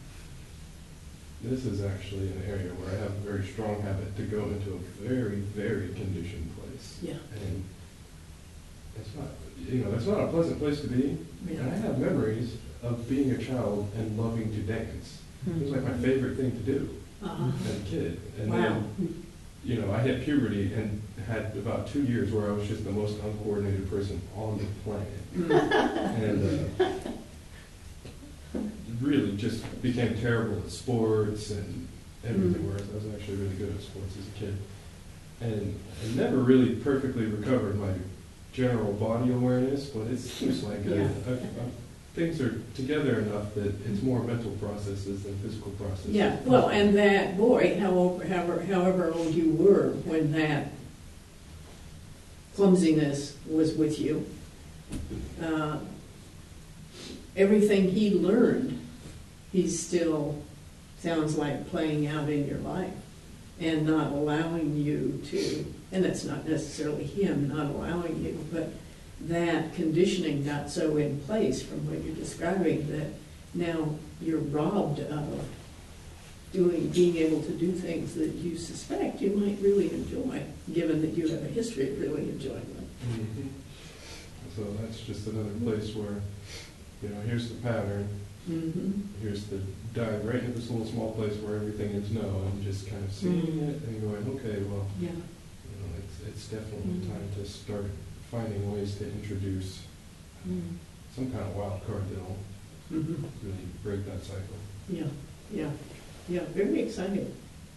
this is actually an area where I have a very strong habit to go into a very, very conditioned place. Yeah. And it's not, you know, that's not a pleasant place to be. Yeah. And I have memories of being a child and loving to dance. It was like my favorite thing to do Uh-huh. as a kid. And Wow. then, you know, I hit puberty and had about two years where I was just the most uncoordinated person on the planet. Mm. And uh, really just became terrible at sports and everything, Mm. whereas I was actually really good at sports as a kid. And I never really perfectly recovered my general body awareness, but it seems like uh, Yeah. I've, I've, things are together enough that it's more mental processes than physical processes. Yeah, well, and that boy, how- however, however old you were when that clumsiness was with you, uh, everything he learned, he's still, sounds like, playing out in your life and not allowing you to, and that's not necessarily him not allowing you, but that conditioning got so in place from what you're describing that now you're robbed of doing, being able to do things that you suspect you might really enjoy, given that you have a history of really enjoying them. Mhm. So that's just another place where, you know, here's the pattern, Mm-hmm. here's the dive right into this little small place where everything is no, and just kind of seeing Mhm. it and going, okay, well, Yeah. you know, it's, it's definitely Mhm. time to start finding ways to introduce Mm-hmm. some kind of wild card that'll Mm-hmm. really break that cycle. Yeah, yeah, yeah, very exciting.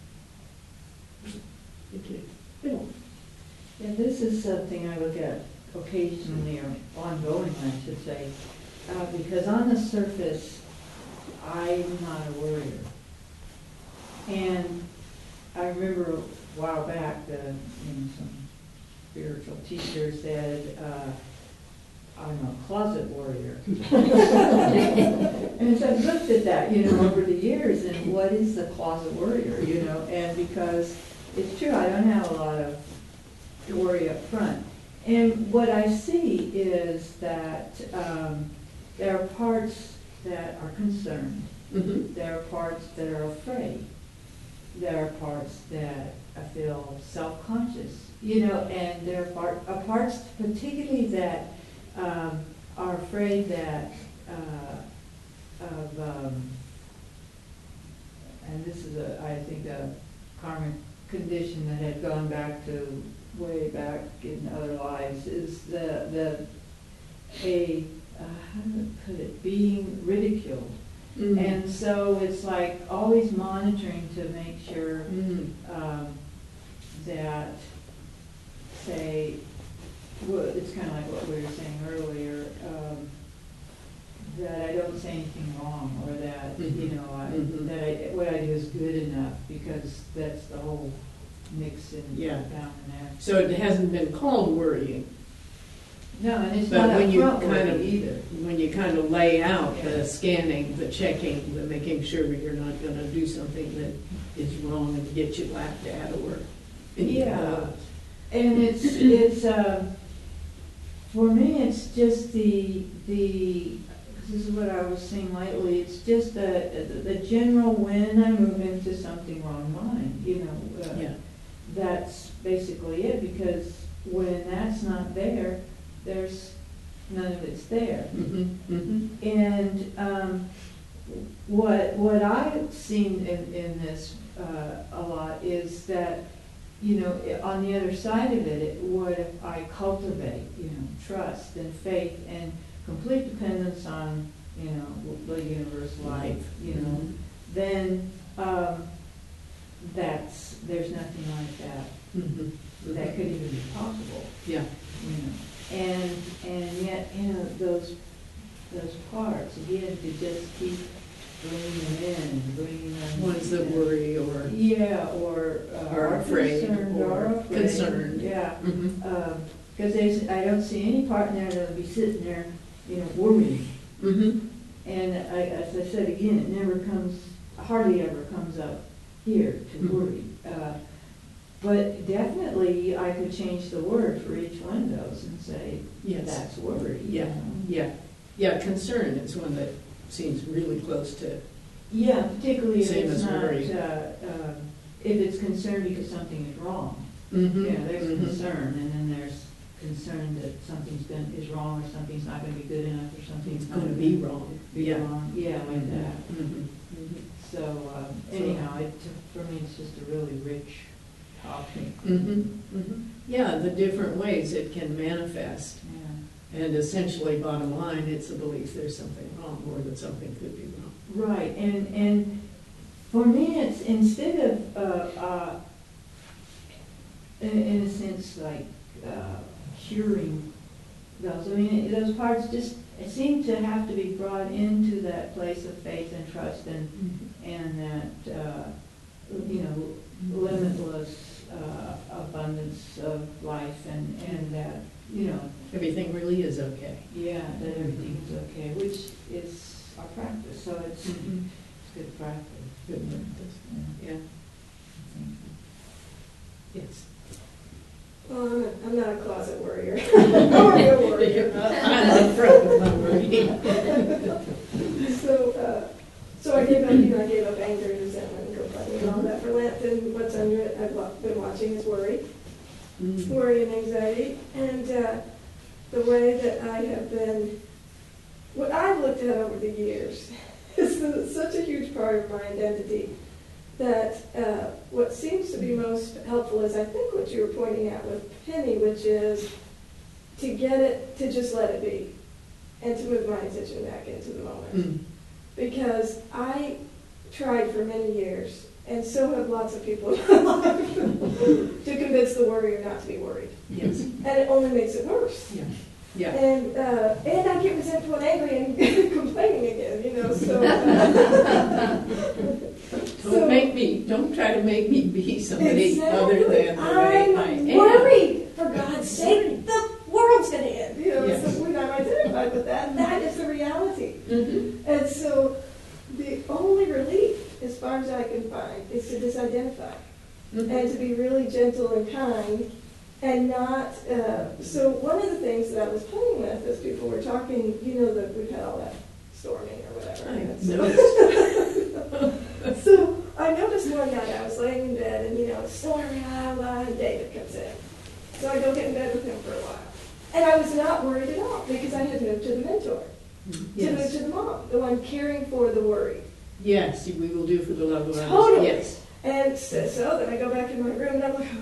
Okay, Bill. Yeah, this is something I look at occasionally, or ongoing, I should say, uh, because on the surface, I'm not a worrier. And I remember a while back, the, you know, some spiritual teacher said, uh, I'm a closet warrior. And so I've looked at that, you know, over the years, and what is the closet warrior, you know? And because it's true, I don't have a lot of worry up front. And what I see is that um, there are parts that are concerned. Mm-hmm. There are parts that are afraid. There are parts that I feel self-conscious, you know, and there are part, uh, parts particularly that um, are afraid that uh, of, um, and this is a, I think, a karmic condition that had gone back to way back in other lives, is the, the a, uh, how do I put it, being ridiculed. Mm-hmm. And so it's like always monitoring to make sure Mm-hmm. um, that, say, well, it's kind of like what we were saying earlier, um, that I don't say anything wrong, or that, Mhm. you know, I, Mhm. that I, what I do is good enough, because that's the whole mix in Yeah. down in there. So it hasn't been called worrying, No, and it's but not when a you front kind of, worry either. when you kind of lay out Yeah. the scanning, the checking, the making sure you're not going to do something that is wrong and get you laughed at or. Yeah. And it's, it's, uh, for me, it's just the, the, this is what I was saying lately, it's just the, the general when I move into something wrong mind, you know. uh, Yeah. That's basically it, because when that's not there, there's, none of it's there. Mm-hmm. Mm-hmm. And um, what what I've seen in, in this uh, a lot is that you know, i- on the other side of it, it, what if I cultivate, you know, trust and faith and complete dependence on, you know, the universe, life, you know, then um, that's, there's nothing like that Mhm. that could even be possible, Yeah. you know. And, and yet, you know, those, those parts, again, to just keep bringing them in and bringing them. Ones that in. worry or Yeah, or uh, are afraid concerned, or are afraid. concerned. Yeah, Mhm. because there's, I don't see any part in there that'll be sitting there, you know, worrying. Mhm. And I, as I said again, it never comes, hardly ever comes up here to Mhm. worry. Uh, But definitely, I could change the word for each one of those and say, Yes. that's worry. you Yeah. know. Yeah. Yeah. Concern is one that seems really close to. Yeah, particularly if Same it's as not, worry. uh, um, if it's concerned because something is wrong. Mhm. Yeah, there's Mhm. concern, and then there's concern that something's going, is wrong, or something's not gonna be good enough, or something's It's not going to be wrong. Be Yeah. wrong, yeah, like that. Mhm. So, um, anyhow, it, for me, it's just a really rich topic. Mhm. Mhm. Yeah, the different ways it can manifest. Yeah. And essentially, bottom line, it's a belief there's something wrong or that something could be wrong. Right, and, and for me, it's instead of, uh, uh, in, in a sense, like, uh, curing those, I mean, it- those parts just seem to have to be brought into that place of faith and trust and, and that, uh, you know, limitless, uh, abundance of life and, and that, you know, Everything really is okay. yeah, that everything is okay, which is our practice, so it's, Mhm. it's good practice. Good practice. Yeah. Yeah. Yes. Well, I'm, a, I'm not a closet warrior. I'm a real warrior. I love friends, I'm worried. So, uh, so I gave up, you know, I gave up anger, resentment, and complaining, and all that for Lent. And what's under it, I've wa- been watching is worry, Mhm. worry and anxiety. And uh, the way that I have been, what I've looked at over the years is that it's such a huge part of my identity that uh, what seems to be most helpful is, I think, what you were pointing out with Penny, which is to get it, to just let it be, and to move my attention back into the moment. Mm. Because I tried for many years, and so have lots of people in my life, to convince the worrier not to be worried. Yes. And it only makes it worse. Yeah. Yeah. And uh, and I get resentful and angry and complaining again, you know, so... Uh, Don't so- make me, don't try to make me be somebody Exactly. other than the way I I'm am. worried, for God's sake, the world's going to end. You know, Yes. so when I'm identified with that, that is the reality. Mhm. And so the only relief, as far as I can find, is to disidentify Mhm. and to be really gentle and kind and not, uh, so one of the things that I was playing with as people were talking, you know, that we've had all that storming or whatever. I and so- noticed. So I noticed one night I was laying in bed and, you know, it's storming, blah, blah, and David comes in. So I go get in bed with him for a while. And I was not worried at all because I had moved to the mentor, to move Yes. to the mom, the one caring for the worry. Yes, we will do for the loved ones. Totally. Yes. And so, so then I go back in my room and I'm like,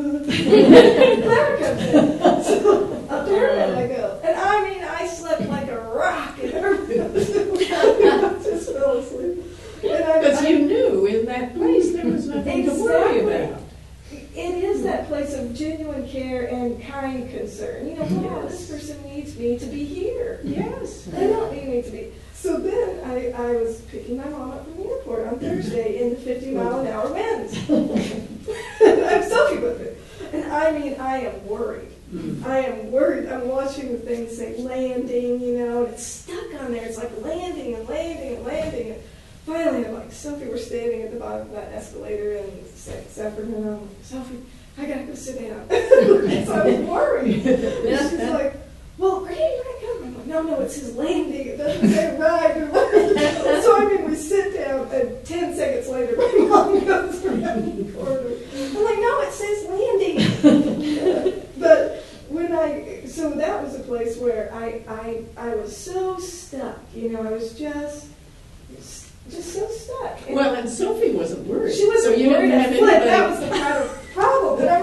Clara comes in. So up to her bed I go. And I mean, I slept like a rock in her bed. I just fell asleep. And I- Because I- you knew in that place there was nothing to worry Exactly. about. It is that place of genuine care and kind concern. You know, wow, Yes. this person needs me to be here. Yes. They don't need me to be. So then I, I was picking my mom up from the airport on Thursday in the fifty mile an hour winds. And I'm Sophie with it. And I mean, I am worried. Mm. I am worried. I'm watching the thing say landing, you know, and it's stuck on there. It's like landing and landing and landing. And finally, I'm like, Sophie, we're standing at the bottom of that escalator in Safford, and I'm like, Sophie, I gotta go sit down. So I was worried. And she's like, well, Grady, where'd I come? I'm like, no, no, it says landing. It doesn't say ride. So I mean, we sit down, and ten seconds later, my mom goes around the corner. I'm like, no, it says landing. But when I, so that was a place where I, I, I was so stuck. You know, I was just, just so stuck. And Well, and Sophie wasn't worried. she wasn't so you worried. didn't I have flipped. anybody. That was the kind of problem. But I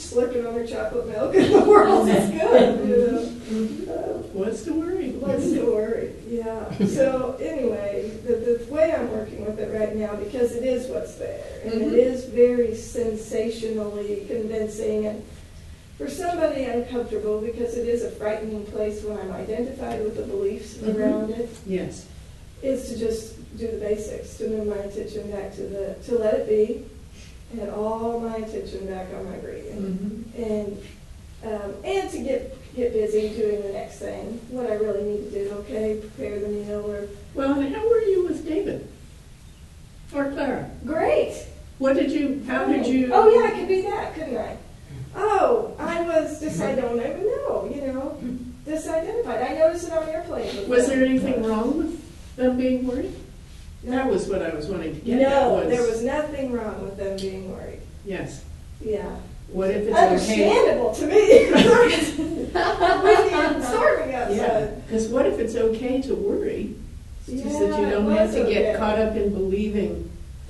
slurping on her chocolate milk and the world is good, you know. Uh, What's to worry? What's to worry? Yeah. So anyway, the, the way I'm working with it right now, because it is what's there, and Mhm. it is very sensationally convincing, and for somebody uncomfortable, because it is a frightening place when I'm identified with the beliefs Mhm. around it, Yes. is to just do the basics, to move my attention back to the, to let it be, and all my attention back on my breathing. Mhm. And um, and to get get busy doing the next thing, what I really need to do. Okay, prepare the meal. Or Well, and how were you with David? Or Clara? great. What did you, how did you? Oh yeah, I could be that, couldn't I? Oh, I was just I don't even know. You know, disidentified. I noticed it on airplanes. with Was them. there anything wrong with them being worried? That was what I was wanting to get at. No, there was nothing wrong with them being worried. Yes. Yeah. What if it's okay? Understandable to me. Windy and storming Yeah, outside. because what if it's okay to worry? It's just that you Yeah, don't it have was to get okay. caught up in believing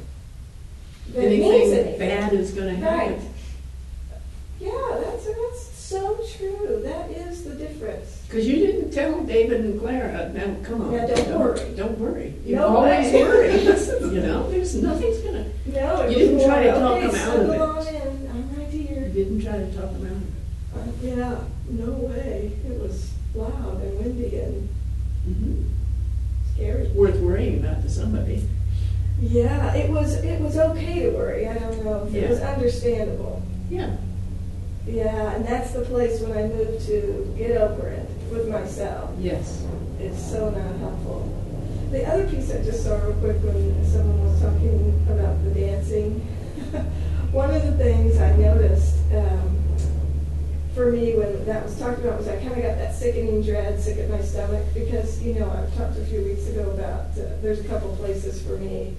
That it means anything anything. bad is going to happen. Right. Yeah, that's that's so true. That is the difference. Because you didn't tell David and Clara, now come on. Now, don't worry. Don't worry. You No always way. worry. You know, there's nothing's going to. No, it You was didn't try to more, talk okay, them out of settle it. on in. I'm right You here. didn't try to talk them out Uh, yeah, no way. It was loud and windy and of it. Mm-hmm. scary. Worth worrying about to somebody. Yeah, it was. It was okay to worry. I don't know if it Yeah. was understandable. Yeah. Yeah, and that's the place when I moved to get over it with myself. Yes. It's so not helpful. The other piece I just saw real quick when someone was talking about the dancing, one of the things I noticed um, for me when that was talked about was I kind of got that sickening dread, sick at my stomach, because, you know, I talked a few weeks ago about uh, there's a couple places for me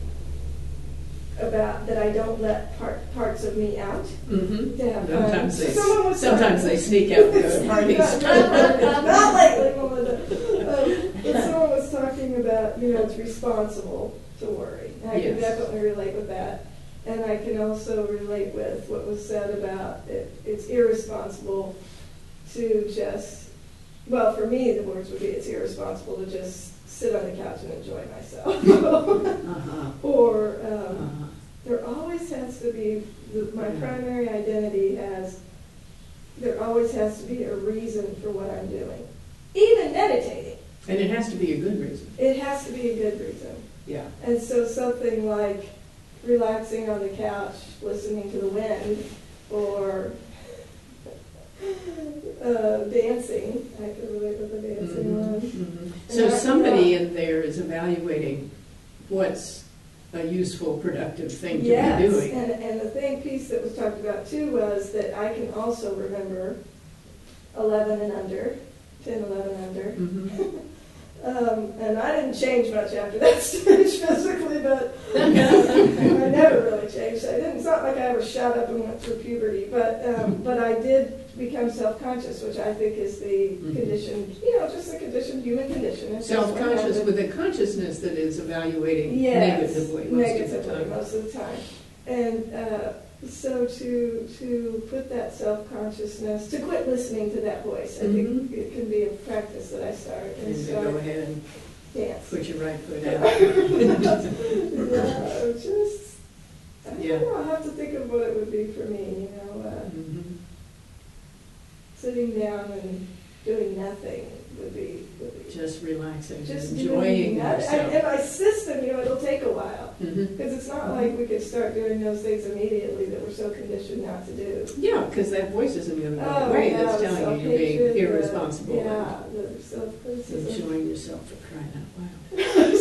about that I don't let part, parts of me out Mm-hmm. to have fun. Sometimes they, Someone was sometimes they sneak out to parties. Not lately, Melinda. Um, but someone was talking about, you know, it's responsible to worry. And I can Yes. definitely relate with that. And I can also relate with what was said about it, it's irresponsible to just, well, for me, the words would be it's irresponsible to just sit on the couch and enjoy myself. Uh-huh. or um, Uh-huh. there always has to be, the, my primary identity has, there always has to be a reason for what I'm doing. Even meditating, And it has to be a good reason. it has to be a good reason. Yeah. And so something like relaxing on the couch, listening to the wind, or uh, dancing. I can relate with the dancing Mhm. one. Mhm. And So I- somebody in there is evaluating what's a useful, productive thing to Yes, be doing. and, and the thing piece that was talked about too was that I can also remember eleven and under, ten, eleven under. Mhm. Um, and I didn't change much after that stage physically, but I never really changed. I didn't. It's not like I ever shot up and went through puberty, but um, but I did become self-conscious, which I think is the Mhm. condition. You know, just the condition, human condition. It's just what Self-conscious happened. with a consciousness that is evaluating Yes, negatively most negatively of the time. most of the time. And uh, so to to put that self-consciousness, to quit listening to that voice, I think Mhm. it can be a practice that I start and And to start go ahead and dance. put your right foot out. Yeah, just I Yeah. don't know. I have to think of what it would be for me. You know, uh, Mhm. sitting down and doing nothing would be would be Just relaxing, just and enjoying doing nothing. I, yourself. and my system, you know, it'll take a while. Mhm. Because it's not like we could start doing those things immediately that we're so conditioned not to do. Yeah, because that voice isn't going to go Oh, away. yeah, that's the telling you you're being self-hatred, the- irresponsible Yeah, the and self-criticism. enjoying yourself for crying out loud.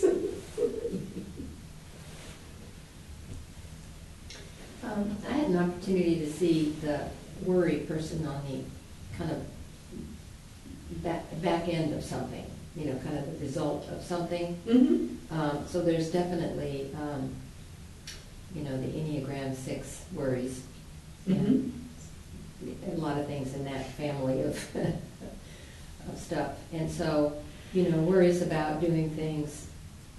Um, I had an opportunity to see the worry person on the kind of back, back end of something, you know, kind of the result of something. Mm-hmm. Um, so there's definitely, um, you know, the Enneagram six worries and a lot of things in that family of, of stuff. And so, you know, worries about doing things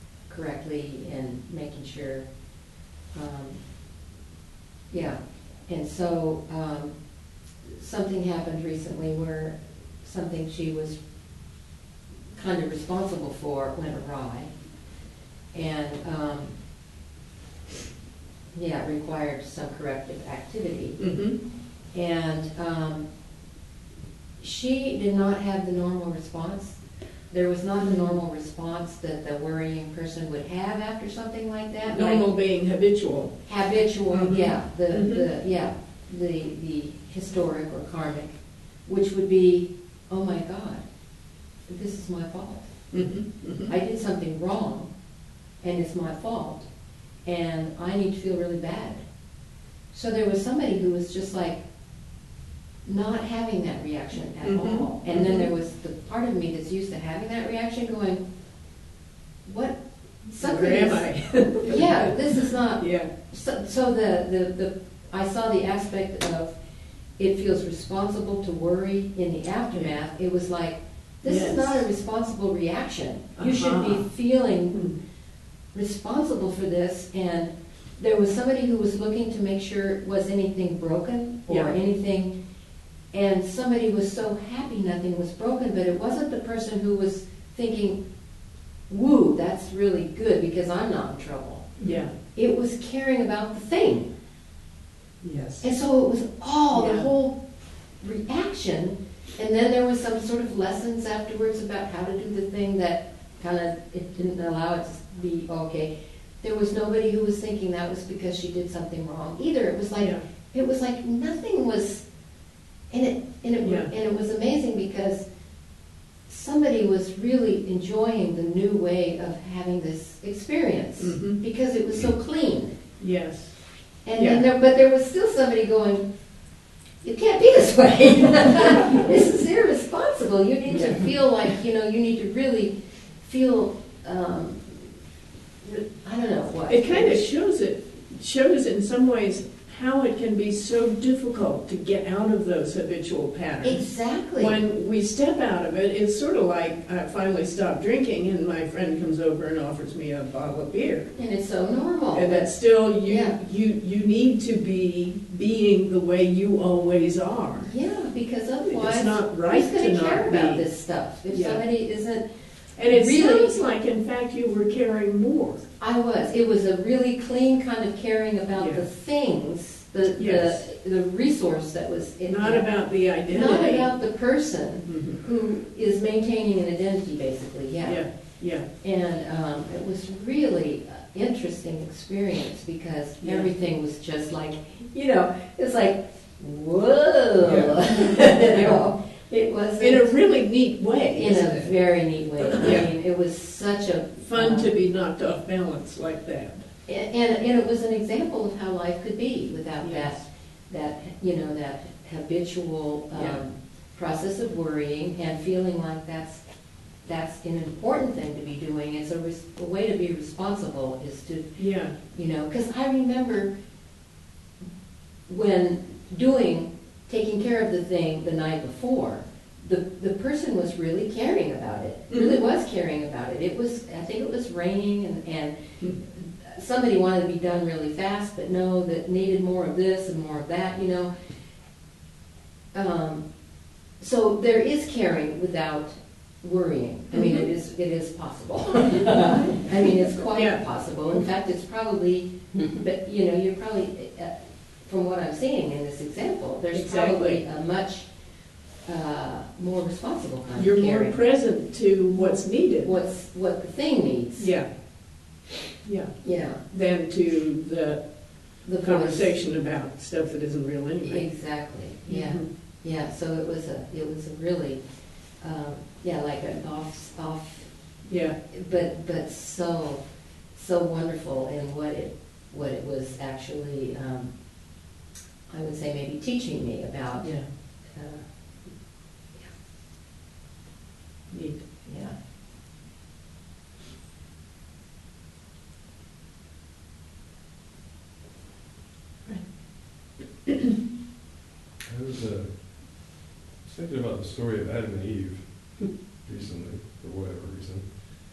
correctly and making sure, um, yeah. and so um, something happened recently where something she was kind of responsible for went awry. And um, yeah, it required some corrective activity. Mm-hmm. And um, she did not have the normal response. There was not the normal response that the worrying person would have after something like that. Normal Like being habitual. habitual, Mhm. yeah, the, Mhm. the, yeah, the, the historic or karmic, which would be, oh my God, this is my fault. Mm-hmm. Mm-hmm. I did something wrong, and it's my fault, and I need to feel really bad. So there was somebody who was just like not having that reaction at Mhm. all. And then Mhm. there was the part of me that's used to having that reaction going, what? Something Where am is- I? Yeah, this is not. Yeah. So, so the, the, the, I saw the aspect of it feels responsible to worry in the aftermath. It was like, this Yes. is not a responsible reaction. You should Uh-huh. be feeling Hmm. responsible for this. And there was somebody who was looking to make sure was anything broken or Yeah. anything. And somebody was so happy nothing was broken, but it wasn't the person who was thinking, woo, that's really good because I'm not in trouble. Yeah. It was caring about the thing. Yes. And so it was all, the Yeah. whole reaction. And then there was some sort of lessons afterwards about how to do the thing that kind of, it didn't allow it to be okay. There was nobody who was thinking that was because she did something wrong either. It was like, Yeah. it was like nothing was, and it, and it, Yeah. and it was amazing because somebody was really enjoying the new way of having this experience Mhm. because it was so clean. Yes. And Yeah. then there, but there was still somebody going, you can't be this way. This is irresponsible. You need to Yeah. feel like, you know, you need to really feel, um, I don't know what. It kind of shows it, shows in some ways how it can be so difficult to get out of those habitual patterns. Exactly. When we step out of it, it's sort of like I finally stopped drinking and my friend comes over and offers me a bottle of beer. And it's so normal. And that's still, you, Yeah. you, you need to be being the way you always are. Yeah, because otherwise, not right who's going to to care not about be. this stuff? If Yeah. somebody isn't, And it Really? sounds like, in fact, you were caring more. I was. It was a really clean kind of caring about Yeah. the things, the, Yes. the the resource that was in Not there. about the identity. Not about the person Mhm. who is maintaining an identity, basically. Yeah, yeah. And um, it was really an interesting experience because Yeah. everything was just like, you know, it's like, whoa. You know, it was In a really neat way, in isn't a it? very neat way. Yeah. I mean, it was such a Fun uh, to be knocked off balance like that. and, and and it was an example of how life could be without Yes. that that you know that habitual um, Yeah. process of worrying and feeling like that's that's an important thing to be doing. It's a, res- a way to be responsible is to Yeah, you know because I remember when doing taking care of the thing the night before. The, the person was really caring about it, really Mhm. was caring about it. It was, I think it was raining and, and Mhm. somebody wanted to be done really fast, but no, that needed more of this and more of that, you know. Um, so there is caring without worrying. I mean, it is it is possible. I mean, it's quite Yeah. possible. In fact, it's probably, but you know, you're probably, uh, from what I'm seeing in this example, there's Exactly. probably a much uh, more responsible kind you're of more caring. present to what's needed. What's what the thing needs. Yeah, yeah. Yeah. Than to the The voice. conversation about stuff that isn't real anyway. Exactly. Yeah. Mhm. Yeah. So it was a it was a really um, yeah like an off off Yeah, but but so so wonderful in what it what it was actually um, I would say maybe teaching me about. yeah, Uh, neat. yeah. I was uh, thinking about the story of Adam and Eve recently, for whatever reason.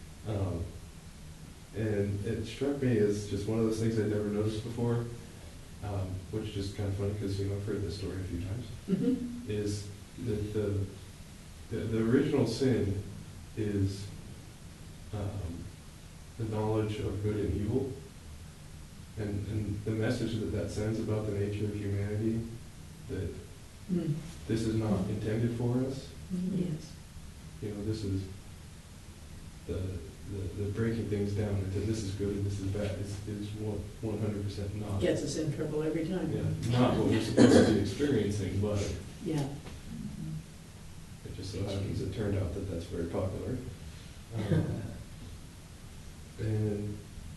Um, and it struck me as just one of those things I'd never noticed before. um, which is kind of funny because, you know, I've heard this story a few times, Mm-hmm. is that the, the, the original sin is um, the knowledge of good and evil. And, and the message that that sends about the nature of humanity, that Mm. this is not intended for us. Yes. You know, this is the, the, the breaking things down into this is good and this is bad is, is one, one hundred percent not. Gets us in trouble every time. Yeah, not what we're supposed to be experiencing, but Yeah. it just so happens it turned out that that's very popular. Um, and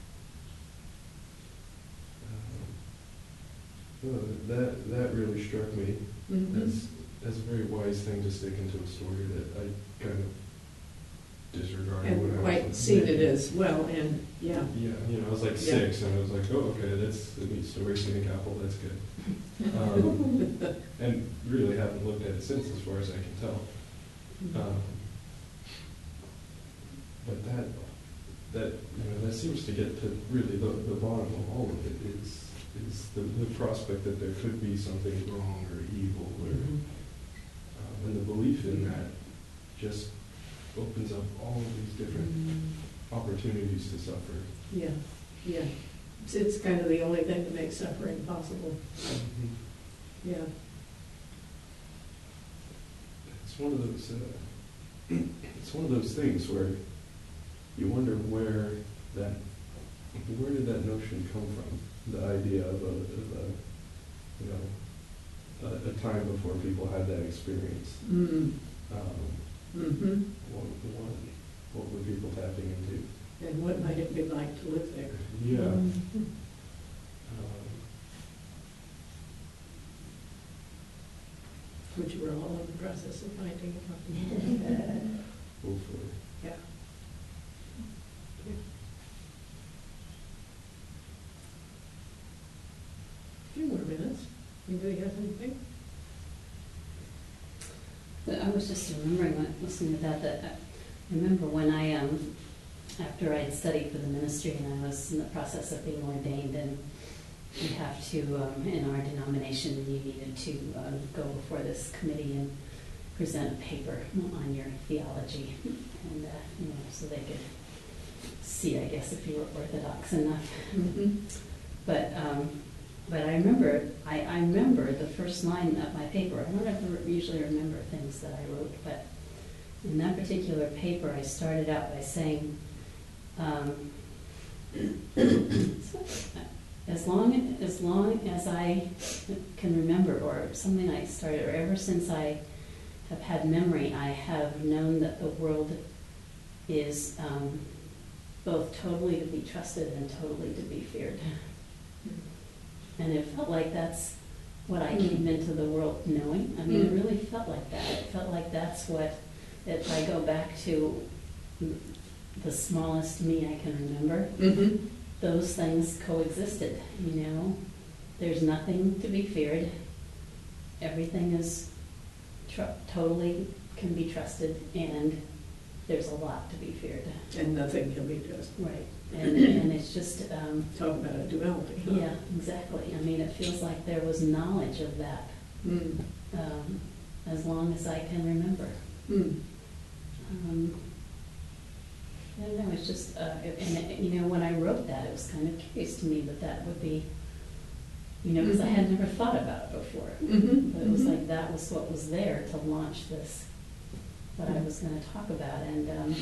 um, well, that, that really struck me Mhm. as, as a very wise thing to stick into a story that I kind of disregarded when I And was quite like, seen it maybe. as well, and, yeah. Yeah, you know, I was like Yeah. six, and I was like, oh, okay, that's a neat story, scenic apple, that's good. Um, and really haven't looked at it since, as far as I can tell. Um, but that, that, you know, that seems to get to really the, the bottom of all of it is, is the, the prospect that there could be something wrong or evil, or, Mhm. um, and the belief in that just opens up all of these different opportunities to suffer. Yeah, yeah. It's, it's kind of the only thing that makes suffering possible. Yeah. It's one of those, uh, it's one of those things where you wonder where that, where did that notion come from? The idea of a, of a you know, a, a time before people had that experience. Mm. Um, Mm-hmm. what, what, what were people tapping into? And what might it be like to live there? Yeah. Mhm. Um, Which we're all in the process of finding out. hopefully. Yeah. Yeah. A few more minutes. Anybody have anything? But I was just remembering, when listening to that, that I remember when I, um, after I had studied for the ministry and I was in the process of being ordained, and you have to, um, in our denomination, you needed to um, go before this committee and present a paper on your theology, and uh, you know, so they could see, I guess, if you were orthodox enough. Mm-hmm. But um, but I remember I, I remember the first line of my paper. I don't ever usually remember things that I wrote, but in that particular paper, I started out by saying, um, as long as long as I can remember, or something I started, or ever since I have had memory, I have known that the world is um, both totally to be trusted and totally to be feared. And it felt like that's what I came into the world knowing. I mean, it really felt like that. It felt like that's what, if I go back to the smallest me I can remember, Mm-hmm. those things coexisted, you know. There's nothing to be feared. Everything is tr- totally can be trusted, and there's a lot to be feared. And nothing can be just. Right. And, and it's just... Um, Talk about a duality. Huh? Yeah, exactly. I mean, it feels like there was knowledge of that Mm. um, as long as I can remember. Mm. Um, I don't know, it's just, uh, and, it, you know, when I wrote that, it was kind of curious to me that that would be, you know, because I had never thought about it before. Mm-hmm. But it was Mhm. like that was what was there to launch this, what I was going to talk about. And um,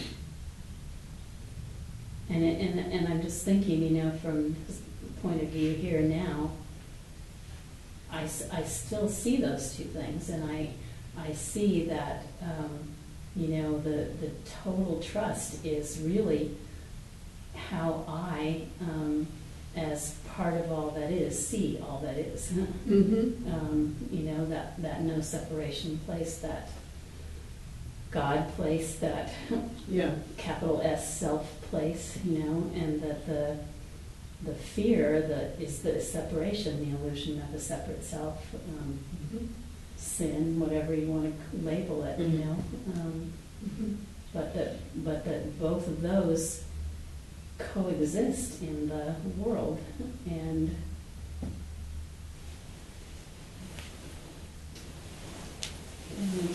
and, it, and and I'm just thinking, you know, from this point of view here now, I, s- I still see those two things, and I I see that, um, you know, the, the total trust is really how I, um, as part of all that is, see all that is. Mm-hmm. um, you know, that, that no separation place, that God place, that Yeah. capital S self place, you know, and that the the fear that is the separation, the illusion of a separate self, um, Mm-hmm. sin, whatever you want to label it, you Mhm. know. Um, Mm-hmm. but that but that both of those coexist in the world, and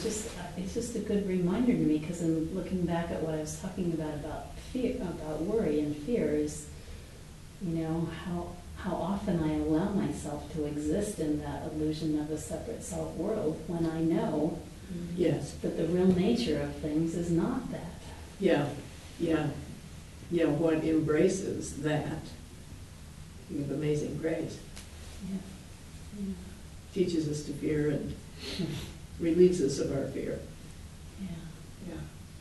just, it's just a good reminder to me, because I'm looking back at what I was talking about, about fear, about worry and fear is, you know, how, how often I allow myself to exist in that illusion of a separate self world when I know Yes, that the real nature of things is not that. yeah, yeah, yeah, what embraces that, with amazing grace, Yeah. Yeah. teaches us to fear and relieves us of our fear. Yeah. Yeah.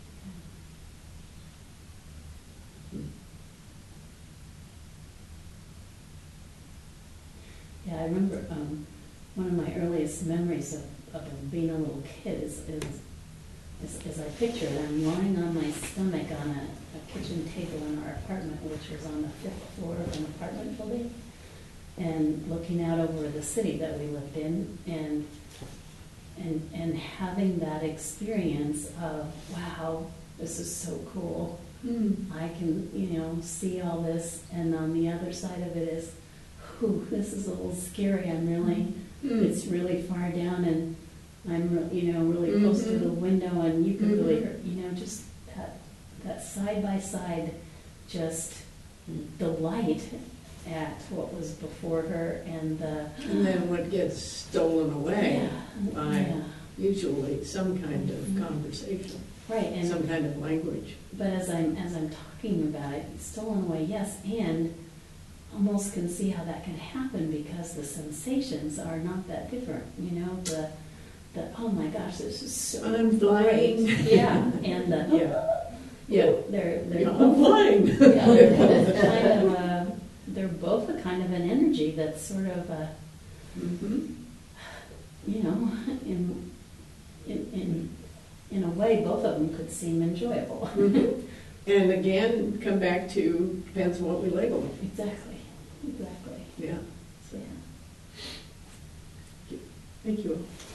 Yeah, I remember um, one of my earliest memories of, of being a little kid is, is, is, is I picture it, I'm lying on my stomach on a, a kitchen table in our apartment, which was on the fifth floor of an apartment building, and looking out over the city that we lived in, and and and having that experience of, wow, this is so cool. Mm. I can, you know, see all this, and on the other side of it is, whew, this is a little scary. I'm really, Mm. it's really far down, and I'm, re- you know, really close to Mhm. the window, and you can really, Mhm. hear- you know, just that, that side by side, just delight at what was before her, and the, And then what gets stolen away yeah, by yeah, usually some kind of Mhm. conversation, right, and some kind of language. but as I'm as I'm talking about it, it's stolen away, yes, and almost can see how that can happen because the sensations are not that different. You know, the the oh my gosh, this is so I'm flying. great. Yeah, and the Yeah. Yeah. they're they're Yeah, I'm both, flying. yeah, they're both kind of a, they're both a kind of an energy that's sort of a, Mhm. you know, in in in in a way, both of them could seem enjoyable. Mhm. And again, come back to, depends on what we label them. Exactly, exactly. Yeah. So, yeah. Thank you.